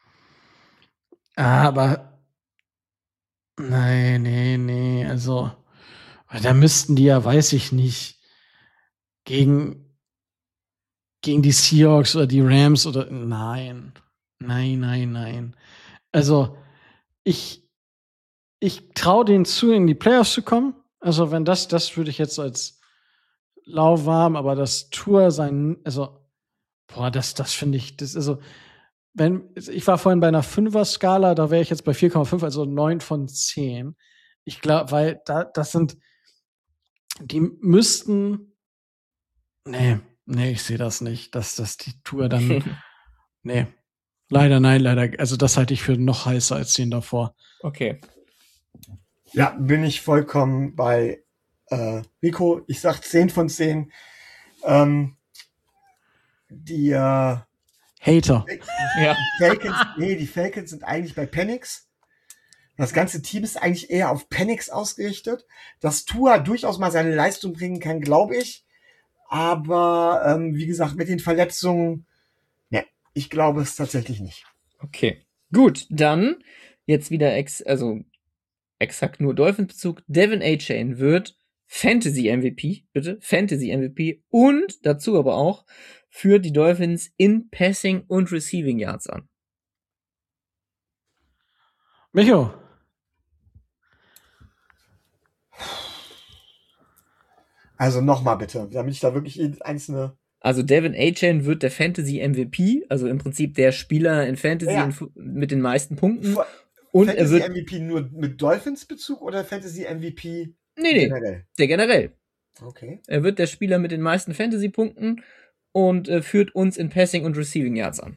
A: Aber nein, nee, nee, also da müssten die ja, weiß ich nicht, gegen gegen die Seahawks oder die Rams oder nein. Nein, nein, nein. Also, ich, ich traue denen zu, in die Playoffs zu kommen. Also, wenn das, das würde ich jetzt als lauwarm, aber das Tour sein, also, boah, das, das finde ich, das, also, wenn, ich war vorhin bei einer Fünfer-Skala, da wäre ich jetzt bei vier Komma fünf, also neun von zehn. Ich glaube, weil da, das sind, die müssten, nee, nee, ich sehe das nicht, dass das die Tour dann, nee, leider, nein, leider, also das halte ich für noch heißer als den davor.
B: Okay.
C: Ja, bin ich vollkommen bei äh, Rico. Ich sag zehn von zehn. Ähm, die äh,
A: Hater.
B: Ja.
C: Falcons, nee, die Falcons sind eigentlich bei Penix. Das ganze Team ist eigentlich eher auf Penix ausgerichtet. Dass Tua durchaus mal seine Leistung bringen kann, glaube ich. Aber ähm, wie gesagt, mit den Verletzungen, ne, ich glaube es tatsächlich nicht.
B: Okay. Gut, dann jetzt wieder ex, also exakt nur Dolphins-Bezug. Devin A-Chain wird Fantasy-M V P, bitte, Fantasy-M V P und dazu aber auch führt die Dolphins in Passing und Receiving Yards an.
A: Micho.
C: Also nochmal bitte, damit ich da wirklich jedes einzelne...
B: Also Devin A-Chain wird der Fantasy-M V P, also im Prinzip der Spieler in Fantasy
C: Ja.
B: in, mit den meisten Punkten.
C: Vor-
B: Und er wird
C: Fantasy-M V P nur mit Dolphins-Bezug oder Fantasy-M V P
B: nee, nee,
C: generell?
B: der generell.
C: Okay.
B: Er wird der Spieler mit den meisten Fantasy-Punkten und äh, führt uns in Passing und Receiving Yards an.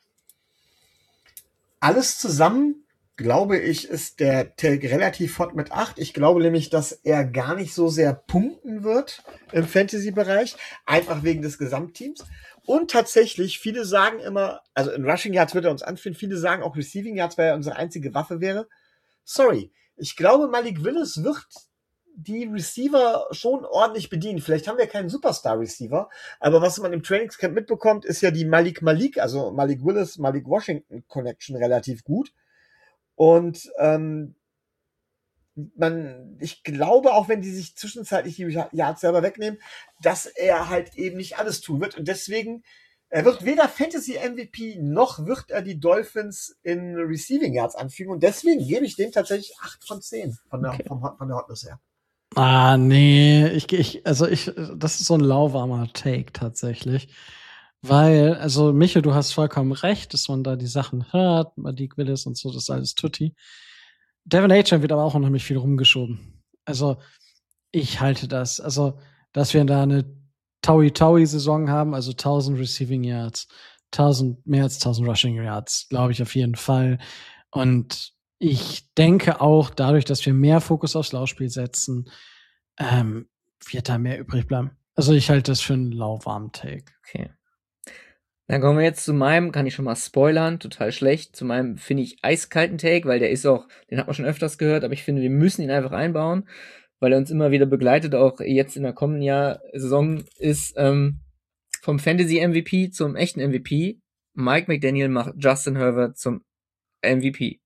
C: Alles zusammen, glaube ich, ist der Take relativ hot mit acht. Ich glaube nämlich, dass er gar nicht so sehr punkten wird im Fantasy-Bereich, einfach wegen des Gesamtteams. Und tatsächlich, viele sagen immer, also in Rushing Yards wird er uns anführen, viele sagen auch Receiving Yards, weil er unsere einzige Waffe wäre. Sorry, ich glaube, Malik Willis wird die Receiver schon ordentlich bedienen. Vielleicht haben wir keinen Superstar-Receiver, aber was man im Trainingscamp mitbekommt, ist ja die Malik Malik, also Malik Willis, Malik Washington Connection relativ gut. Und ähm, man, ich glaube, auch wenn die sich zwischenzeitlich die Yards selber wegnehmen, dass er halt eben nicht alles tun wird. Und deswegen, er wird weder Fantasy-M V P, noch wird er die Dolphins in Receiving Yards anfügen. Und deswegen gebe ich dem tatsächlich acht von zehn von der,
B: Okay.
C: vom, von der Hotness her.
A: Ah, nee, ich, ich, also ich, das ist so ein lauwarmer Take tatsächlich. Weil, also Michael, du hast vollkommen recht, dass man da die Sachen hört, Malik Willis und so, das ist alles tutti. Devin A-Chain wird aber auch unheimlich viel rumgeschoben. Also, ich halte das, also, dass wir da eine Taui-Taui-Saison haben, also tausend Receiving Yards, tausend, mehr als tausend Rushing Yards, glaube ich auf jeden Fall. Und ich denke auch, dadurch, dass wir mehr Fokus aufs Laufspiel setzen, ähm, wird da mehr übrig bleiben. Also ich halte das für einen lauwarmen Take.
B: Okay. Dann kommen wir jetzt zu meinem, kann ich schon mal spoilern, total schlecht, zu meinem, finde ich, eiskalten Take, weil der ist auch, den hat man schon öfters gehört, aber ich finde, wir müssen ihn einfach einbauen, weil er uns immer wieder begleitet, auch jetzt in der kommenden Jahr Saison ist, ähm, vom Fantasy-M V P zum echten M V P. Mike McDaniel macht Justin Herbert zum M V P.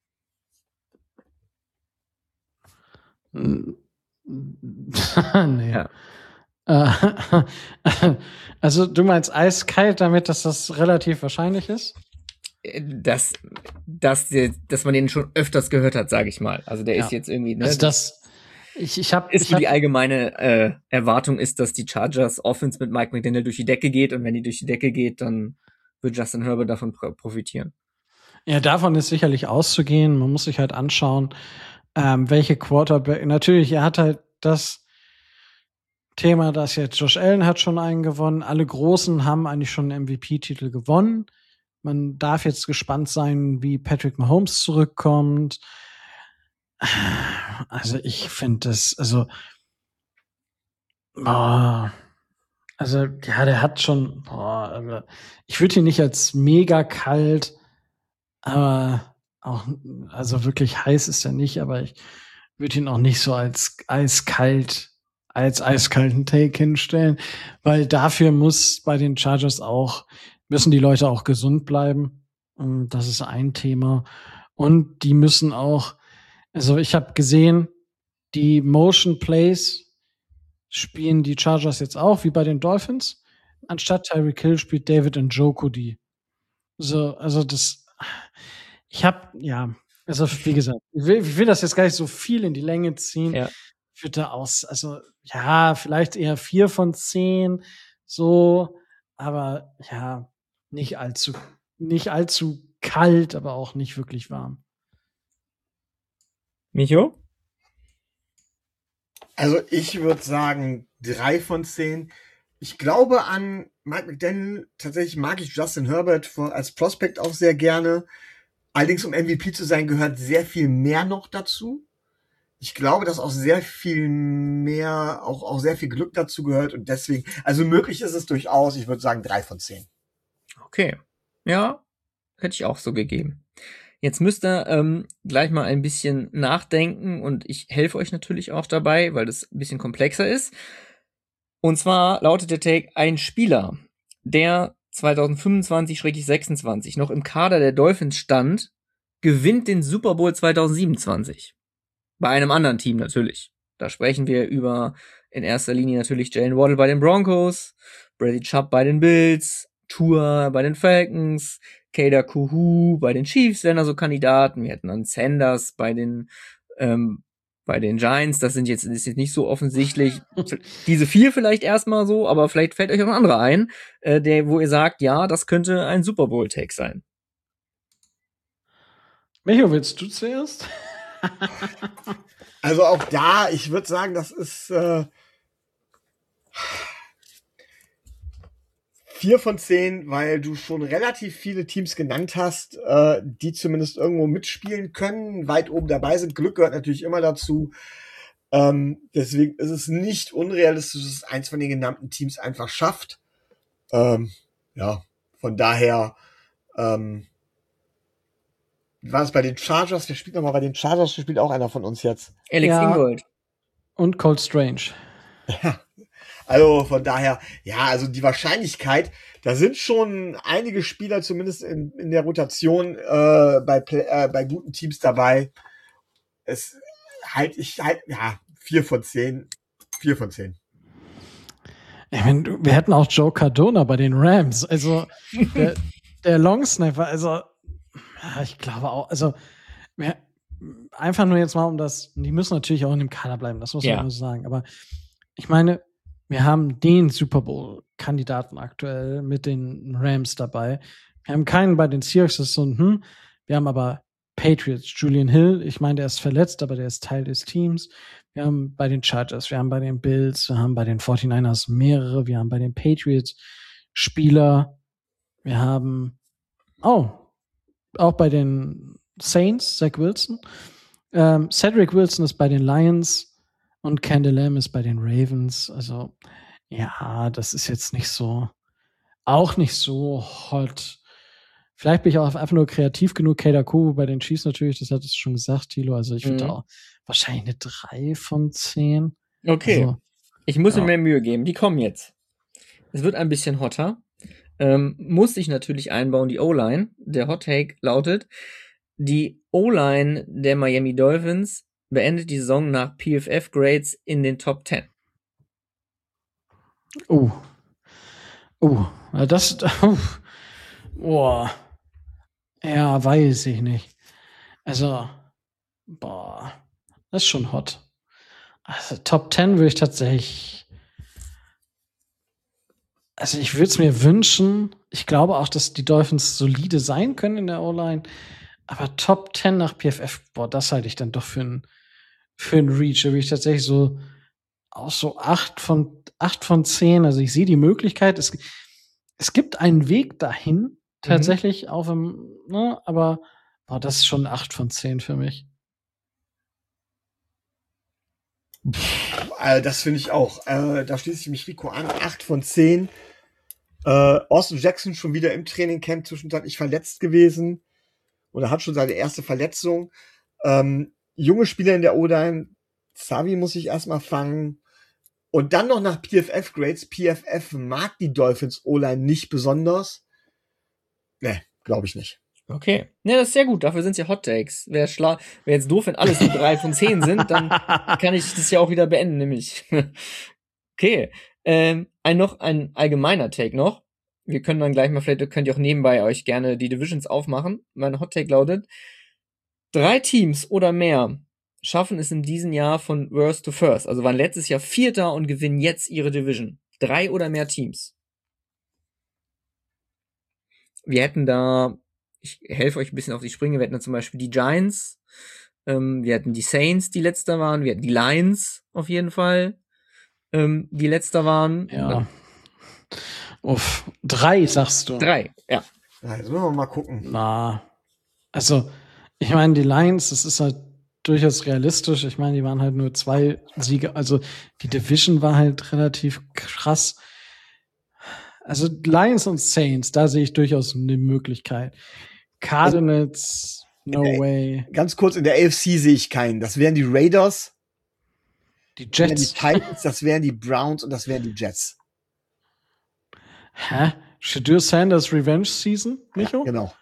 A: nee.
B: Ja.
A: Äh, also du meinst eiskalt damit, dass das relativ wahrscheinlich ist?
B: Dass, dass, dass man den schon öfters gehört hat, sage ich mal. Also der
A: Ja.
B: ist jetzt irgendwie, ne?
A: Also das, ich, ich habe,
B: ist
A: ich
B: so
A: hab,
B: die allgemeine äh, Erwartung ist, dass die Chargers Offense mit Mike McDaniel durch die Decke geht und wenn die durch die Decke geht, dann wird Justin Herbert davon profitieren.
A: Ja, davon ist sicherlich auszugehen. Man muss sich halt anschauen, ähm, welche Quarterback. Natürlich, er hat halt das Thema, dass jetzt Josh Allen hat schon einen gewonnen. Alle Großen haben eigentlich schon einen M V P-Titel gewonnen. Man darf jetzt gespannt sein, wie Patrick Mahomes zurückkommt. Also ich finde das, also boah, also ja, der hat schon, boah, also, ich würde ihn nicht als mega kalt, aber auch, also wirklich heiß ist er nicht, aber ich würde ihn auch nicht so als eiskalt, als eiskalten Take hinstellen, weil dafür muss bei den Chargers auch, müssen die Leute auch gesund bleiben. Das ist ein Thema. Und die müssen auch, also ich habe gesehen, die Motion Plays spielen die Chargers jetzt auch, wie bei den Dolphins. anstatt Tyreek Hill spielt David Njoku die. So, also das, ich hab, ja, also wie gesagt, ich will, ich will das jetzt gar nicht so viel in die Länge ziehen.
B: Ja.
A: Ich würde da aus, also ja, vielleicht eher vier von zehn, so, aber ja, nicht allzu, nicht allzu kalt, aber auch nicht wirklich warm.
B: Micho?
C: Also ich würde sagen drei von zehn. Ich glaube an Mike McDaniel. Tatsächlich mag ich Justin Herbert als Prospect auch sehr gerne. Allerdings, um M V P zu sein, gehört sehr viel mehr noch dazu. Ich glaube, dass auch sehr viel mehr, auch, auch sehr viel Glück dazu gehört. Und deswegen, also möglich ist es durchaus. Ich würde sagen drei von zehn.
B: Okay. Ja, hätte ich auch so gegeben. Jetzt müsst ihr ähm, gleich mal ein bisschen nachdenken und ich helfe euch natürlich auch dabei, weil das ein bisschen komplexer ist. Und zwar lautet der Take, ein Spieler, der zwanzig fünfundzwanzig sechsundzwanzig noch im Kader der Dolphins stand, gewinnt den Super Bowl zwanzig siebenundzwanzig. Bei einem anderen Team natürlich. Da sprechen wir über in erster Linie natürlich Jalen Waddle bei den Broncos, Brady Chubb bei den Bills, Tua bei den Falcons, Kader Kuhu bei den Chiefs wären also Kandidaten. Wir hätten dann Sanders bei den ähm, bei den Giants. Das sind jetzt, das ist jetzt nicht so offensichtlich. Diese vier vielleicht erstmal so, aber vielleicht fällt euch auch ein anderer ein, äh, der, wo ihr sagt, ja, das könnte ein Super Bowl-Take sein.
A: Micho, willst du zuerst?
C: Also auch da, ich würde sagen, das ist äh, vier von zehn, weil du schon relativ viele Teams genannt hast, äh, die zumindest irgendwo mitspielen können, weit oben dabei sind. Glück gehört natürlich immer dazu. Ähm, deswegen ist es nicht unrealistisch, dass es eins von den genannten Teams einfach schafft. Ähm, ja, von daher ähm, wie war es bei den Chargers? Wer spielt nochmal bei den Chargers? Wer spielt auch einer von uns jetzt?
B: Alex
A: Ja.
B: Ingold.
A: Und Cold Strange.
C: Ja, also von daher, ja, also die Wahrscheinlichkeit, da sind schon einige Spieler zumindest in, in der Rotation äh, bei, äh, bei guten Teams dabei. Es halt, ich halt, ja, vier von zehn. Vier von zehn.
A: Ich meine, wir hätten auch Joe Cardona bei den Rams. Also der, der Longsnapper, also ja, ich glaube auch, also wir, einfach nur jetzt mal um das, die müssen natürlich auch in dem Kader bleiben, das muss man
B: Ja.
A: nur sagen, aber ich meine, wir haben den Super Bowl-Kandidaten aktuell mit den Rams dabei. Wir haben keinen bei den Seahawks, das ist so ein hm. Wir haben aber Patriots, Julian Hill, ich meine, der ist verletzt, aber der ist Teil des Teams. Wir haben bei den Chargers, wir haben bei den Bills, wir haben bei den forty-niners mehrere, wir haben bei den Patriots Spieler, wir haben oh, auch bei den Saints, Zach Wilson. Ähm, Cedric Wilson ist bei den Lions und Kendall Lamb ist bei den Ravens. Also, ja, das ist jetzt nicht so, auch nicht so hot. Vielleicht bin ich auch einfach nur kreativ genug. Kader Kuhu bei den Chiefs natürlich, das hattest du schon gesagt, Thilo. Also, ich würde
B: Mhm.
A: auch wahrscheinlich eine drei von zehn.
B: Okay.
A: Also,
B: Ich muss
A: ja.
B: mir mehr Mühe geben. Die kommen jetzt. Es wird ein bisschen hotter. Ähm, muss ich natürlich einbauen, die O-Line. Der Hot Take lautet, die O-Line der Miami Dolphins beendet die Saison nach P F F-Grades in den Top zehn.
A: Oh. Oh, das, oh. Boah. Ja, weiß ich nicht. Also, boah, das ist schon hot. Also, Top zehn würde ich tatsächlich. Also, ich würde es mir wünschen. Ich glaube auch, dass die Dolphins solide sein können in der O-Line. Aber Top zehn nach P F F, boah, das halte ich dann doch für ein für ein Reach. Da würde ich tatsächlich so auch so acht von acht von zehn. Also, ich sehe die Möglichkeit. Es, es gibt einen Weg dahin, tatsächlich, auf dem, ne, aber boah, das ist schon acht von zehn für mich.
C: Äh, das finde ich auch. Äh, da schließe ich mich Rico an. acht von zehn. Äh, Austin Jackson schon wieder im Trainingcamp zwischenzeitlich verletzt gewesen. Oder hat schon seine erste Verletzung. Ähm, junge Spieler in der O-Line. Savi muss ich erstmal fangen. Und dann noch nach P F F-Grades. P F F mag die Dolphins O-Line nicht besonders. Ne, glaube ich nicht.
B: Okay. Ne, das ist sehr gut. Dafür sind es ja Hot Takes. Wäre schla- wär jetzt doof, wenn alles so drei von zehn sind, dann kann ich das ja auch wieder beenden, nämlich. Okay, ähm, ein noch ein allgemeiner Take noch. Wir können dann gleich mal, vielleicht könnt ihr auch nebenbei euch gerne die Divisions aufmachen. Mein Hot Take lautet, drei Teams oder mehr schaffen es in diesem Jahr von Worst to First. Also waren letztes Jahr Vierter und gewinnen jetzt ihre Division. Drei oder mehr Teams. Wir hätten da, ich helfe euch ein bisschen auf die Sprünge, wir hätten da zum Beispiel die Giants, ähm, wir hätten die Saints, die letzter waren, wir hätten die Lions auf jeden Fall, ähm, die letzter waren.
A: Ja. Uff, drei, sagst du.
B: Drei, ja.
C: Ja, jetzt müssen wir mal gucken.
A: Na, also, ich meine, die Lions, das ist halt durchaus realistisch. Ich meine, die waren halt nur zwei Siege. Also, die Division war halt relativ krass. Also, Lions und Saints, da sehe ich durchaus eine Möglichkeit. Cardinals, no
C: Ey,
A: way.
C: Ganz kurz, in der A F C sehe ich keinen. Das wären die Raiders,
A: Die
C: das wären die
A: Jets.
C: Titans, das wären die Browns und das wären die Jets.
A: Hä? Shadur Sanders Revenge Season, Micho?
C: Ja, genau.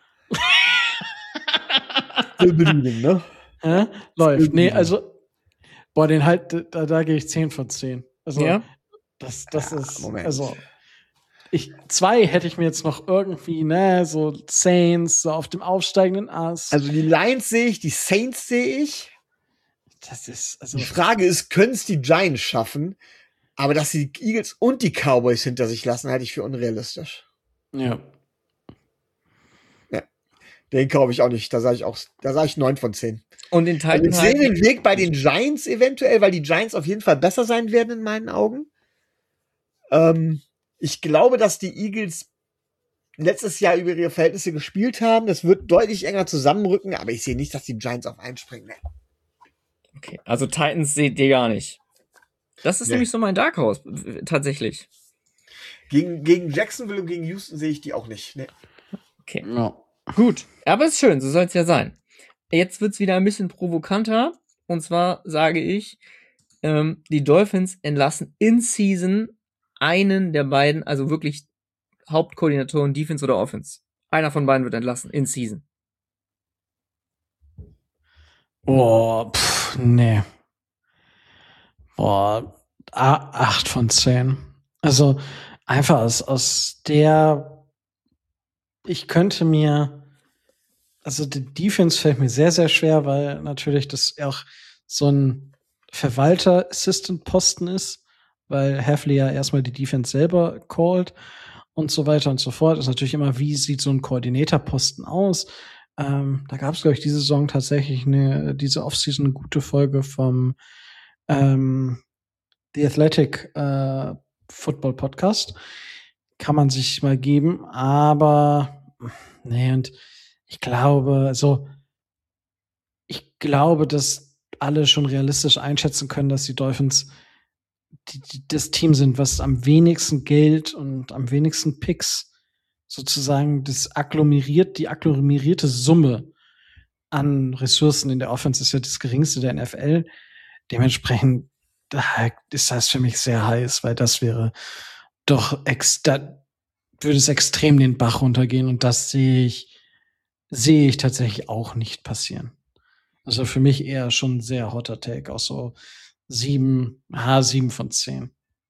C: Still believing, ne?
A: Hä? Läuft.
C: Still
A: Nee,
C: believing.
A: also, boah, den halt, da, da gehe ich zehn von zehn. Also,
B: Ja.
A: das, das
C: Ja,
A: ist,
C: Moment.
A: also, ich, zwei hätte ich mir jetzt noch irgendwie, ne, so Saints, so auf dem aufsteigenden Ast.
C: Also die Lions sehe ich, die Saints sehe ich.
A: das ist, also,
C: Die Frage ist, können es die Giants schaffen? Aber dass sie die Eagles und die Cowboys hinter sich lassen, halte ich für unrealistisch.
A: ja.
C: Den glaube ich auch nicht. Da sage ich auch, da sage ich neun von zehn.
B: Und den
C: Also
B: Titans
C: ich sehe den Weg bei den Giants eventuell, weil die Giants auf jeden Fall besser sein werden in meinen Augen. Ähm, ich glaube, dass die Eagles letztes Jahr über ihre Verhältnisse gespielt haben. Das wird deutlich enger zusammenrücken, aber ich sehe nicht, dass die Giants auf einen springen. Nee.
B: Okay, also Titans seht ihr gar nicht. Das ist
C: Nee.
B: nämlich so mein Dark Horse, äh, tatsächlich.
C: Gegen, gegen Jacksonville und gegen Houston sehe ich die auch nicht. Nee.
B: Okay.
A: ja.
B: Gut, aber ist schön, so soll es ja sein. Jetzt wird's wieder ein bisschen provokanter. Und zwar sage ich, ähm, die Dolphins entlassen in Season einen der beiden, also wirklich Hauptkoordinatoren, Defense oder Offense. Einer von beiden wird entlassen in Season.
A: Boah, pff, nee. Boah, a- acht von zehn. Also, einfach aus, aus der, ich könnte mir, also die Defense fällt mir sehr, sehr schwer, weil natürlich das auch so ein Verwalter-Assistant-Posten ist, weil Hafley ja erstmal die Defense selber callt und so weiter und so fort. Ist natürlich immer, wie sieht so ein Koordinatorposten aus? Ähm, da gab es, glaube ich, diese Saison tatsächlich eine, diese Offseason eine gute Folge vom ähm, The Athletic äh, Football Podcast. Kann man sich mal geben, aber nee, und ich glaube, also ich glaube, dass alle schon realistisch einschätzen können, dass die Dolphins die, die, das Team sind, was am wenigsten Geld und am wenigsten Picks sozusagen das agglomeriert, die agglomerierte Summe an Ressourcen in der Offense ist ja das geringste der N F L. Dementsprechend da ist das für mich sehr heiß, weil das wäre doch ex da würde es extrem den Bach runtergehen und das sehe ich sehe ich tatsächlich auch nicht passieren. Also für mich eher schon ein sehr hotter Take, auch so sieben, ah, sieben von zehn.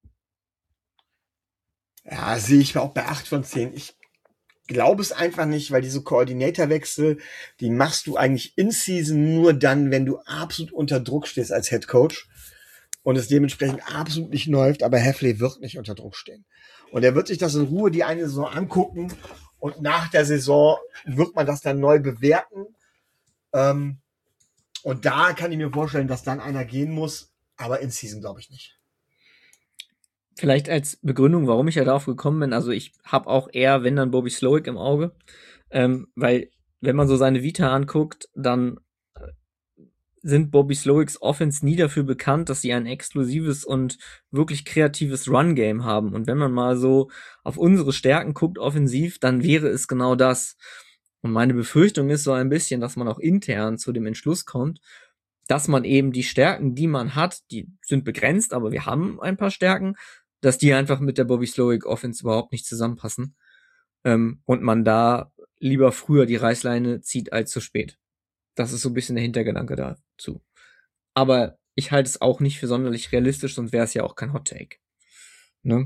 C: Ja, sehe ich auch bei acht von zehn. Ich glaube es einfach nicht, weil diese Koordinatorwechsel, die machst du eigentlich in Season nur dann, wenn du absolut unter Druck stehst als Head Coach und es dementsprechend absolut nicht läuft, aber Hafley wird nicht unter Druck stehen. Und er wird sich das in Ruhe die eine Saison angucken und nach der Saison wird man das dann neu bewerten. Ähm, und da kann ich mir vorstellen, dass dann einer gehen muss, aber in Season glaube ich nicht.
B: Vielleicht als Begründung, warum ich ja darauf gekommen bin, also ich habe auch eher, wenn dann Bobby Slowick im Auge, ähm, weil wenn man so seine Vita anguckt, dann sind Bobby Slowicks Offense nie dafür bekannt, dass sie ein exklusives und wirklich kreatives Run-Game haben. Und wenn man mal so auf unsere Stärken guckt, offensiv, dann wäre es genau das. Und meine Befürchtung ist so ein bisschen, dass man auch intern zu dem Entschluss kommt, dass man eben die Stärken, die man hat, die sind begrenzt, aber wir haben ein paar Stärken, dass die einfach mit der Bobby Slowick Offense überhaupt nicht zusammenpassen. Ähm, und man da lieber früher die Reißleine zieht als zu spät. Das ist so ein bisschen der Hintergedanke dazu. Aber ich halte es auch nicht für sonderlich realistisch, sonst wäre es ja auch kein Hot Take. Ne?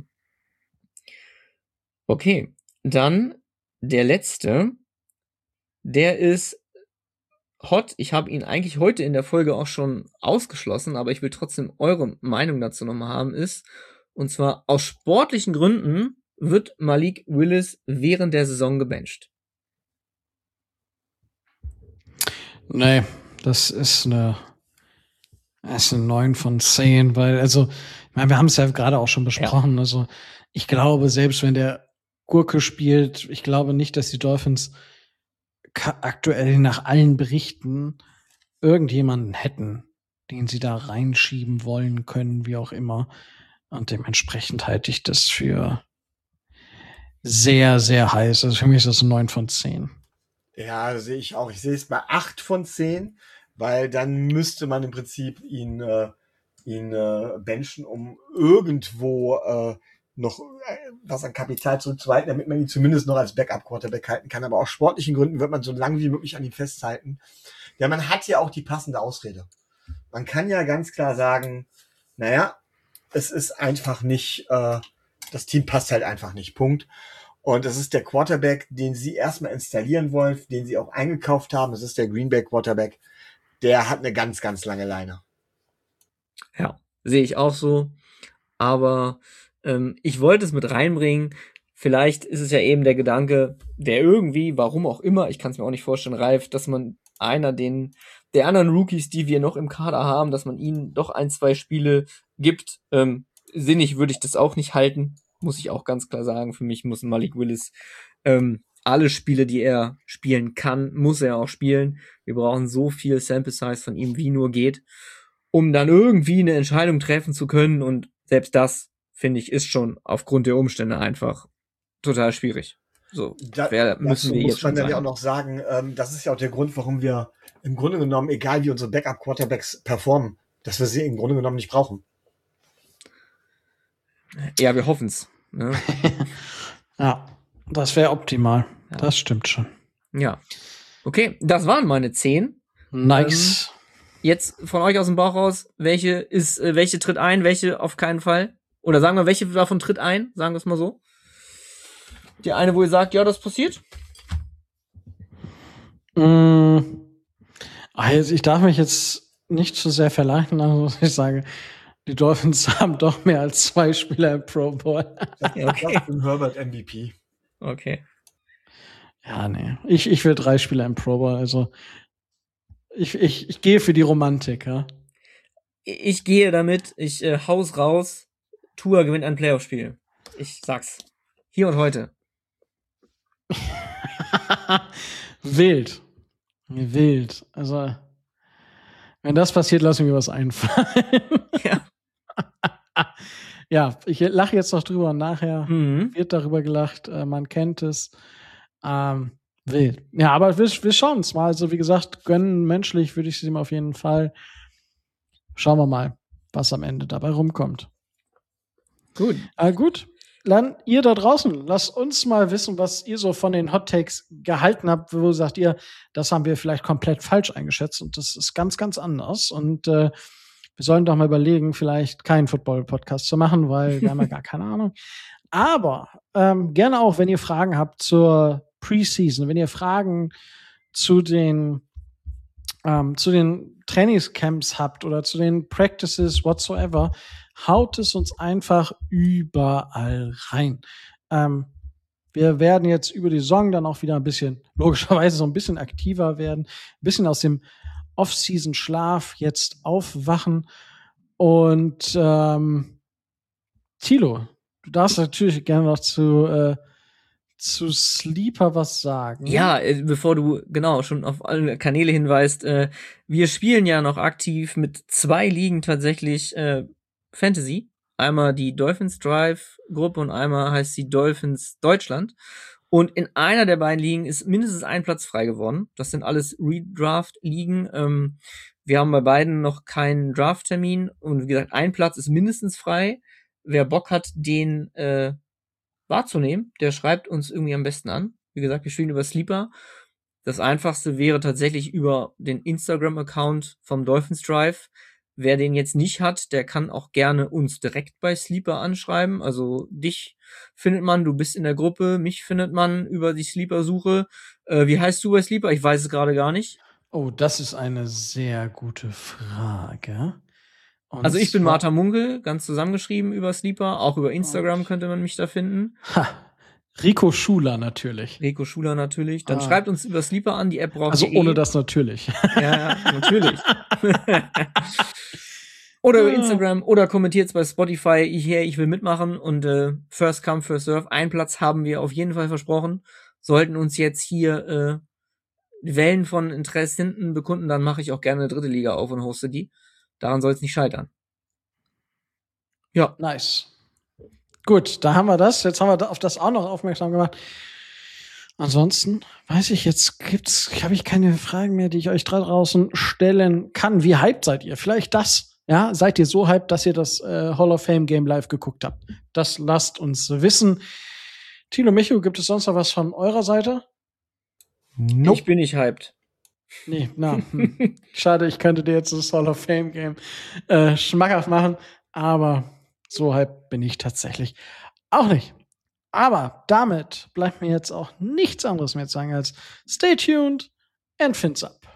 B: Okay, dann der letzte, der ist hot. Ich habe ihn eigentlich heute in der Folge auch schon ausgeschlossen, aber ich will trotzdem eure Meinung dazu nochmal haben, ist, und zwar aus sportlichen Gründen wird Malik Willis während der Saison gebencht.
A: Nee, das ist eine, das ist eine neun von zehn, weil, also, ich meine, wir haben es ja gerade auch schon besprochen, ja. Also, ich glaube, selbst wenn der Gurke spielt, ich glaube nicht, dass die Dolphins aktuell nach allen Berichten irgendjemanden hätten, den sie da reinschieben wollen können, wie auch immer. Und dementsprechend halte ich das für sehr, sehr heiß. Also für mich ist das ein neun von zehn.
C: Ja, sehe ich auch. Ich sehe es bei acht von zehn, weil dann müsste man im Prinzip ihn, äh, ihn äh, benchen, um irgendwo äh, noch äh, was an Kapital zurückzuhalten, damit man ihn zumindest noch als Backup-Quarterback halten kann. Aber aus sportlichen Gründen wird man so lange wie möglich an ihm festhalten. Ja, man hat ja auch die passende Ausrede. Man kann ja ganz klar sagen, naja, es ist einfach nicht, äh, das Team passt halt einfach nicht, Punkt. Und es ist der Quarterback, den sie erstmal installieren wollen, den sie auch eingekauft haben. Das ist der Green Bay Quarterback. Der hat eine ganz, ganz lange Leine.
B: Ja, sehe ich auch so. Aber ähm, ich wollte es mit reinbringen. Vielleicht ist es ja eben der Gedanke, der irgendwie, warum auch immer, ich kann es mir auch nicht vorstellen, Ralf, dass man einer den der anderen Rookies, die wir noch im Kader haben, dass man ihnen doch ein, zwei Spiele gibt. Ähm, sinnig würde ich das auch nicht halten. Muss ich auch ganz klar sagen. Für mich muss Malik Willis ähm, alle Spiele, die er spielen kann, muss er auch spielen. Wir brauchen so viel Sample Size von ihm, wie nur geht, um dann irgendwie eine Entscheidung treffen zu können. Und selbst das, finde ich, ist schon aufgrund der Umstände einfach total schwierig. So,
C: da,
B: wer, müssen wir
C: muss
B: jetzt
C: man
B: schon
C: dann
B: sagen.
C: ja auch noch sagen, ähm, das ist ja auch der Grund, warum wir im Grunde genommen, egal wie unsere Backup-Quarterbacks performen, dass wir sie im Grunde genommen nicht brauchen.
B: Ja, wir hoffen's. Ne?
A: Ja, das wäre optimal. Ja. Das stimmt schon.
B: Ja. Okay, das waren meine zehn.
A: Nice.
B: Ähm, jetzt von euch aus dem Bauch raus, welche ist, äh, welche tritt ein, welche auf keinen Fall? Oder sagen wir, welche davon tritt ein? Sagen wir es mal so. Die eine, wo ihr sagt, ja, das passiert?
A: Mm. Also ich darf mich jetzt nicht zu sehr verleiten, also ich sage, die Dolphins haben doch mehr als zwei Spieler im Pro Bowl.
C: Ja, okay. Justin Herbert M V P.
B: Okay.
A: Ja, nee. Ich, ich will drei Spieler im Pro Bowl, also ich, ich, ich gehe für die Romantik, ja.
B: Ich gehe damit, ich äh, hau's raus, Tua gewinnt ein Playoff-Spiel. Ich sag's. Hier und heute.
A: Wild. Wild. Also, wenn das passiert, lass mir was einfallen.
B: Ja.
A: Ja, ich lache jetzt noch drüber und nachher
B: Mhm.
A: wird darüber gelacht. Äh, man kennt es. Ähm, wild. Ja, aber wir, wir schauen es mal. Also, wie gesagt, gönnen menschlich würde ich es ihm auf jeden Fall. Schauen wir mal, was am Ende dabei rumkommt.
B: Gut.
A: Äh, gut. Dann ihr da draußen, lasst uns mal wissen, was ihr so von den Hot Takes gehalten habt. Wo sagt ihr, das haben wir vielleicht komplett falsch eingeschätzt und das ist ganz, ganz anders. Und äh, wir sollen doch mal überlegen, vielleicht keinen Football-Podcast zu machen, weil wir haben ja gar keine Ahnung. Aber ähm, gerne auch, wenn ihr Fragen habt zur Preseason, wenn ihr Fragen zu den ähm, zu den Trainingscamps habt oder zu den Practices whatsoever, haut es uns einfach überall rein. Ähm, wir werden jetzt über die Saison dann auch wieder ein bisschen, logischerweise so ein bisschen aktiver werden, ein bisschen aus dem Off-Season-Schlaf jetzt aufwachen. Und ähm, Thilo, du darfst natürlich gerne noch zu äh, zu Sleeper was sagen.
B: Ja, äh, bevor du genau schon auf alle Kanäle hinweist, äh, wir spielen ja noch aktiv mit zwei Ligen tatsächlich äh, Fantasy. Einmal die Dolphins Drive Gruppe und einmal heißt sie Dolphins Deutschland. Und in einer der beiden Ligen ist mindestens ein Platz frei geworden. Das sind alles Redraft-Ligen. Ähm, wir haben bei beiden noch keinen Draft-Termin. Und wie gesagt, ein Platz ist mindestens frei. Wer Bock hat, den äh, wahrzunehmen, der schreibt uns irgendwie am besten an. Wie gesagt, wir spielen über Sleeper. Das einfachste wäre tatsächlich über den Instagram-Account vom Dolphins Drive. Wer den jetzt nicht hat, der kann auch gerne uns direkt bei Sleeper anschreiben. Also dich findet man, du bist in der Gruppe, mich findet man über die Sleeper-Suche. Äh, wie heißt du bei Sleeper? Ich weiß es gerade gar nicht.
A: Oh, das ist eine sehr gute Frage. Und
B: also ich bin
A: zwar-
B: Martha Munkel, ganz zusammengeschrieben über Sleeper. Auch über Instagram könnte man mich da finden.
A: Ha, Rico Schuler natürlich.
B: Rico Schuler natürlich. Dann
A: Ah.
B: schreibt uns über Sleeper an, die App braucht
A: Also
B: ihr
A: ohne
B: eh.
A: das natürlich.
B: Ja, ja, natürlich. Oder über
A: Ah.
B: Instagram oder kommentiert bei Spotify, ich, hey, ich will mitmachen und äh, First Come, First Serve. Einen Platz haben wir auf jeden Fall versprochen. Sollten uns jetzt hier äh, Wellen von Interessenten bekunden, dann mache ich auch gerne eine dritte Liga auf und hoste die. Daran soll es nicht scheitern. Ja.
A: Nice. Gut, da haben wir das. Jetzt haben wir da auf das auch noch aufmerksam gemacht. Ansonsten weiß ich jetzt, gibt's, habe ich keine Fragen mehr, die ich euch da draußen stellen kann. Wie hyped seid ihr? Vielleicht das. Ja, seid ihr so hyped, dass ihr das äh, Hall of Fame Game live geguckt habt? Das lasst uns wissen. Tilo, Micho, gibt es sonst noch was von eurer Seite?
C: Nope.
B: Ich bin nicht hyped.
A: Nee, na, hm. Schade, ich könnte dir jetzt das Hall of Fame Game äh, schmackhaft machen, aber so hyped bin ich tatsächlich auch nicht. Aber damit bleibt mir jetzt auch nichts anderes mehr zu sagen als stay tuned and fins up.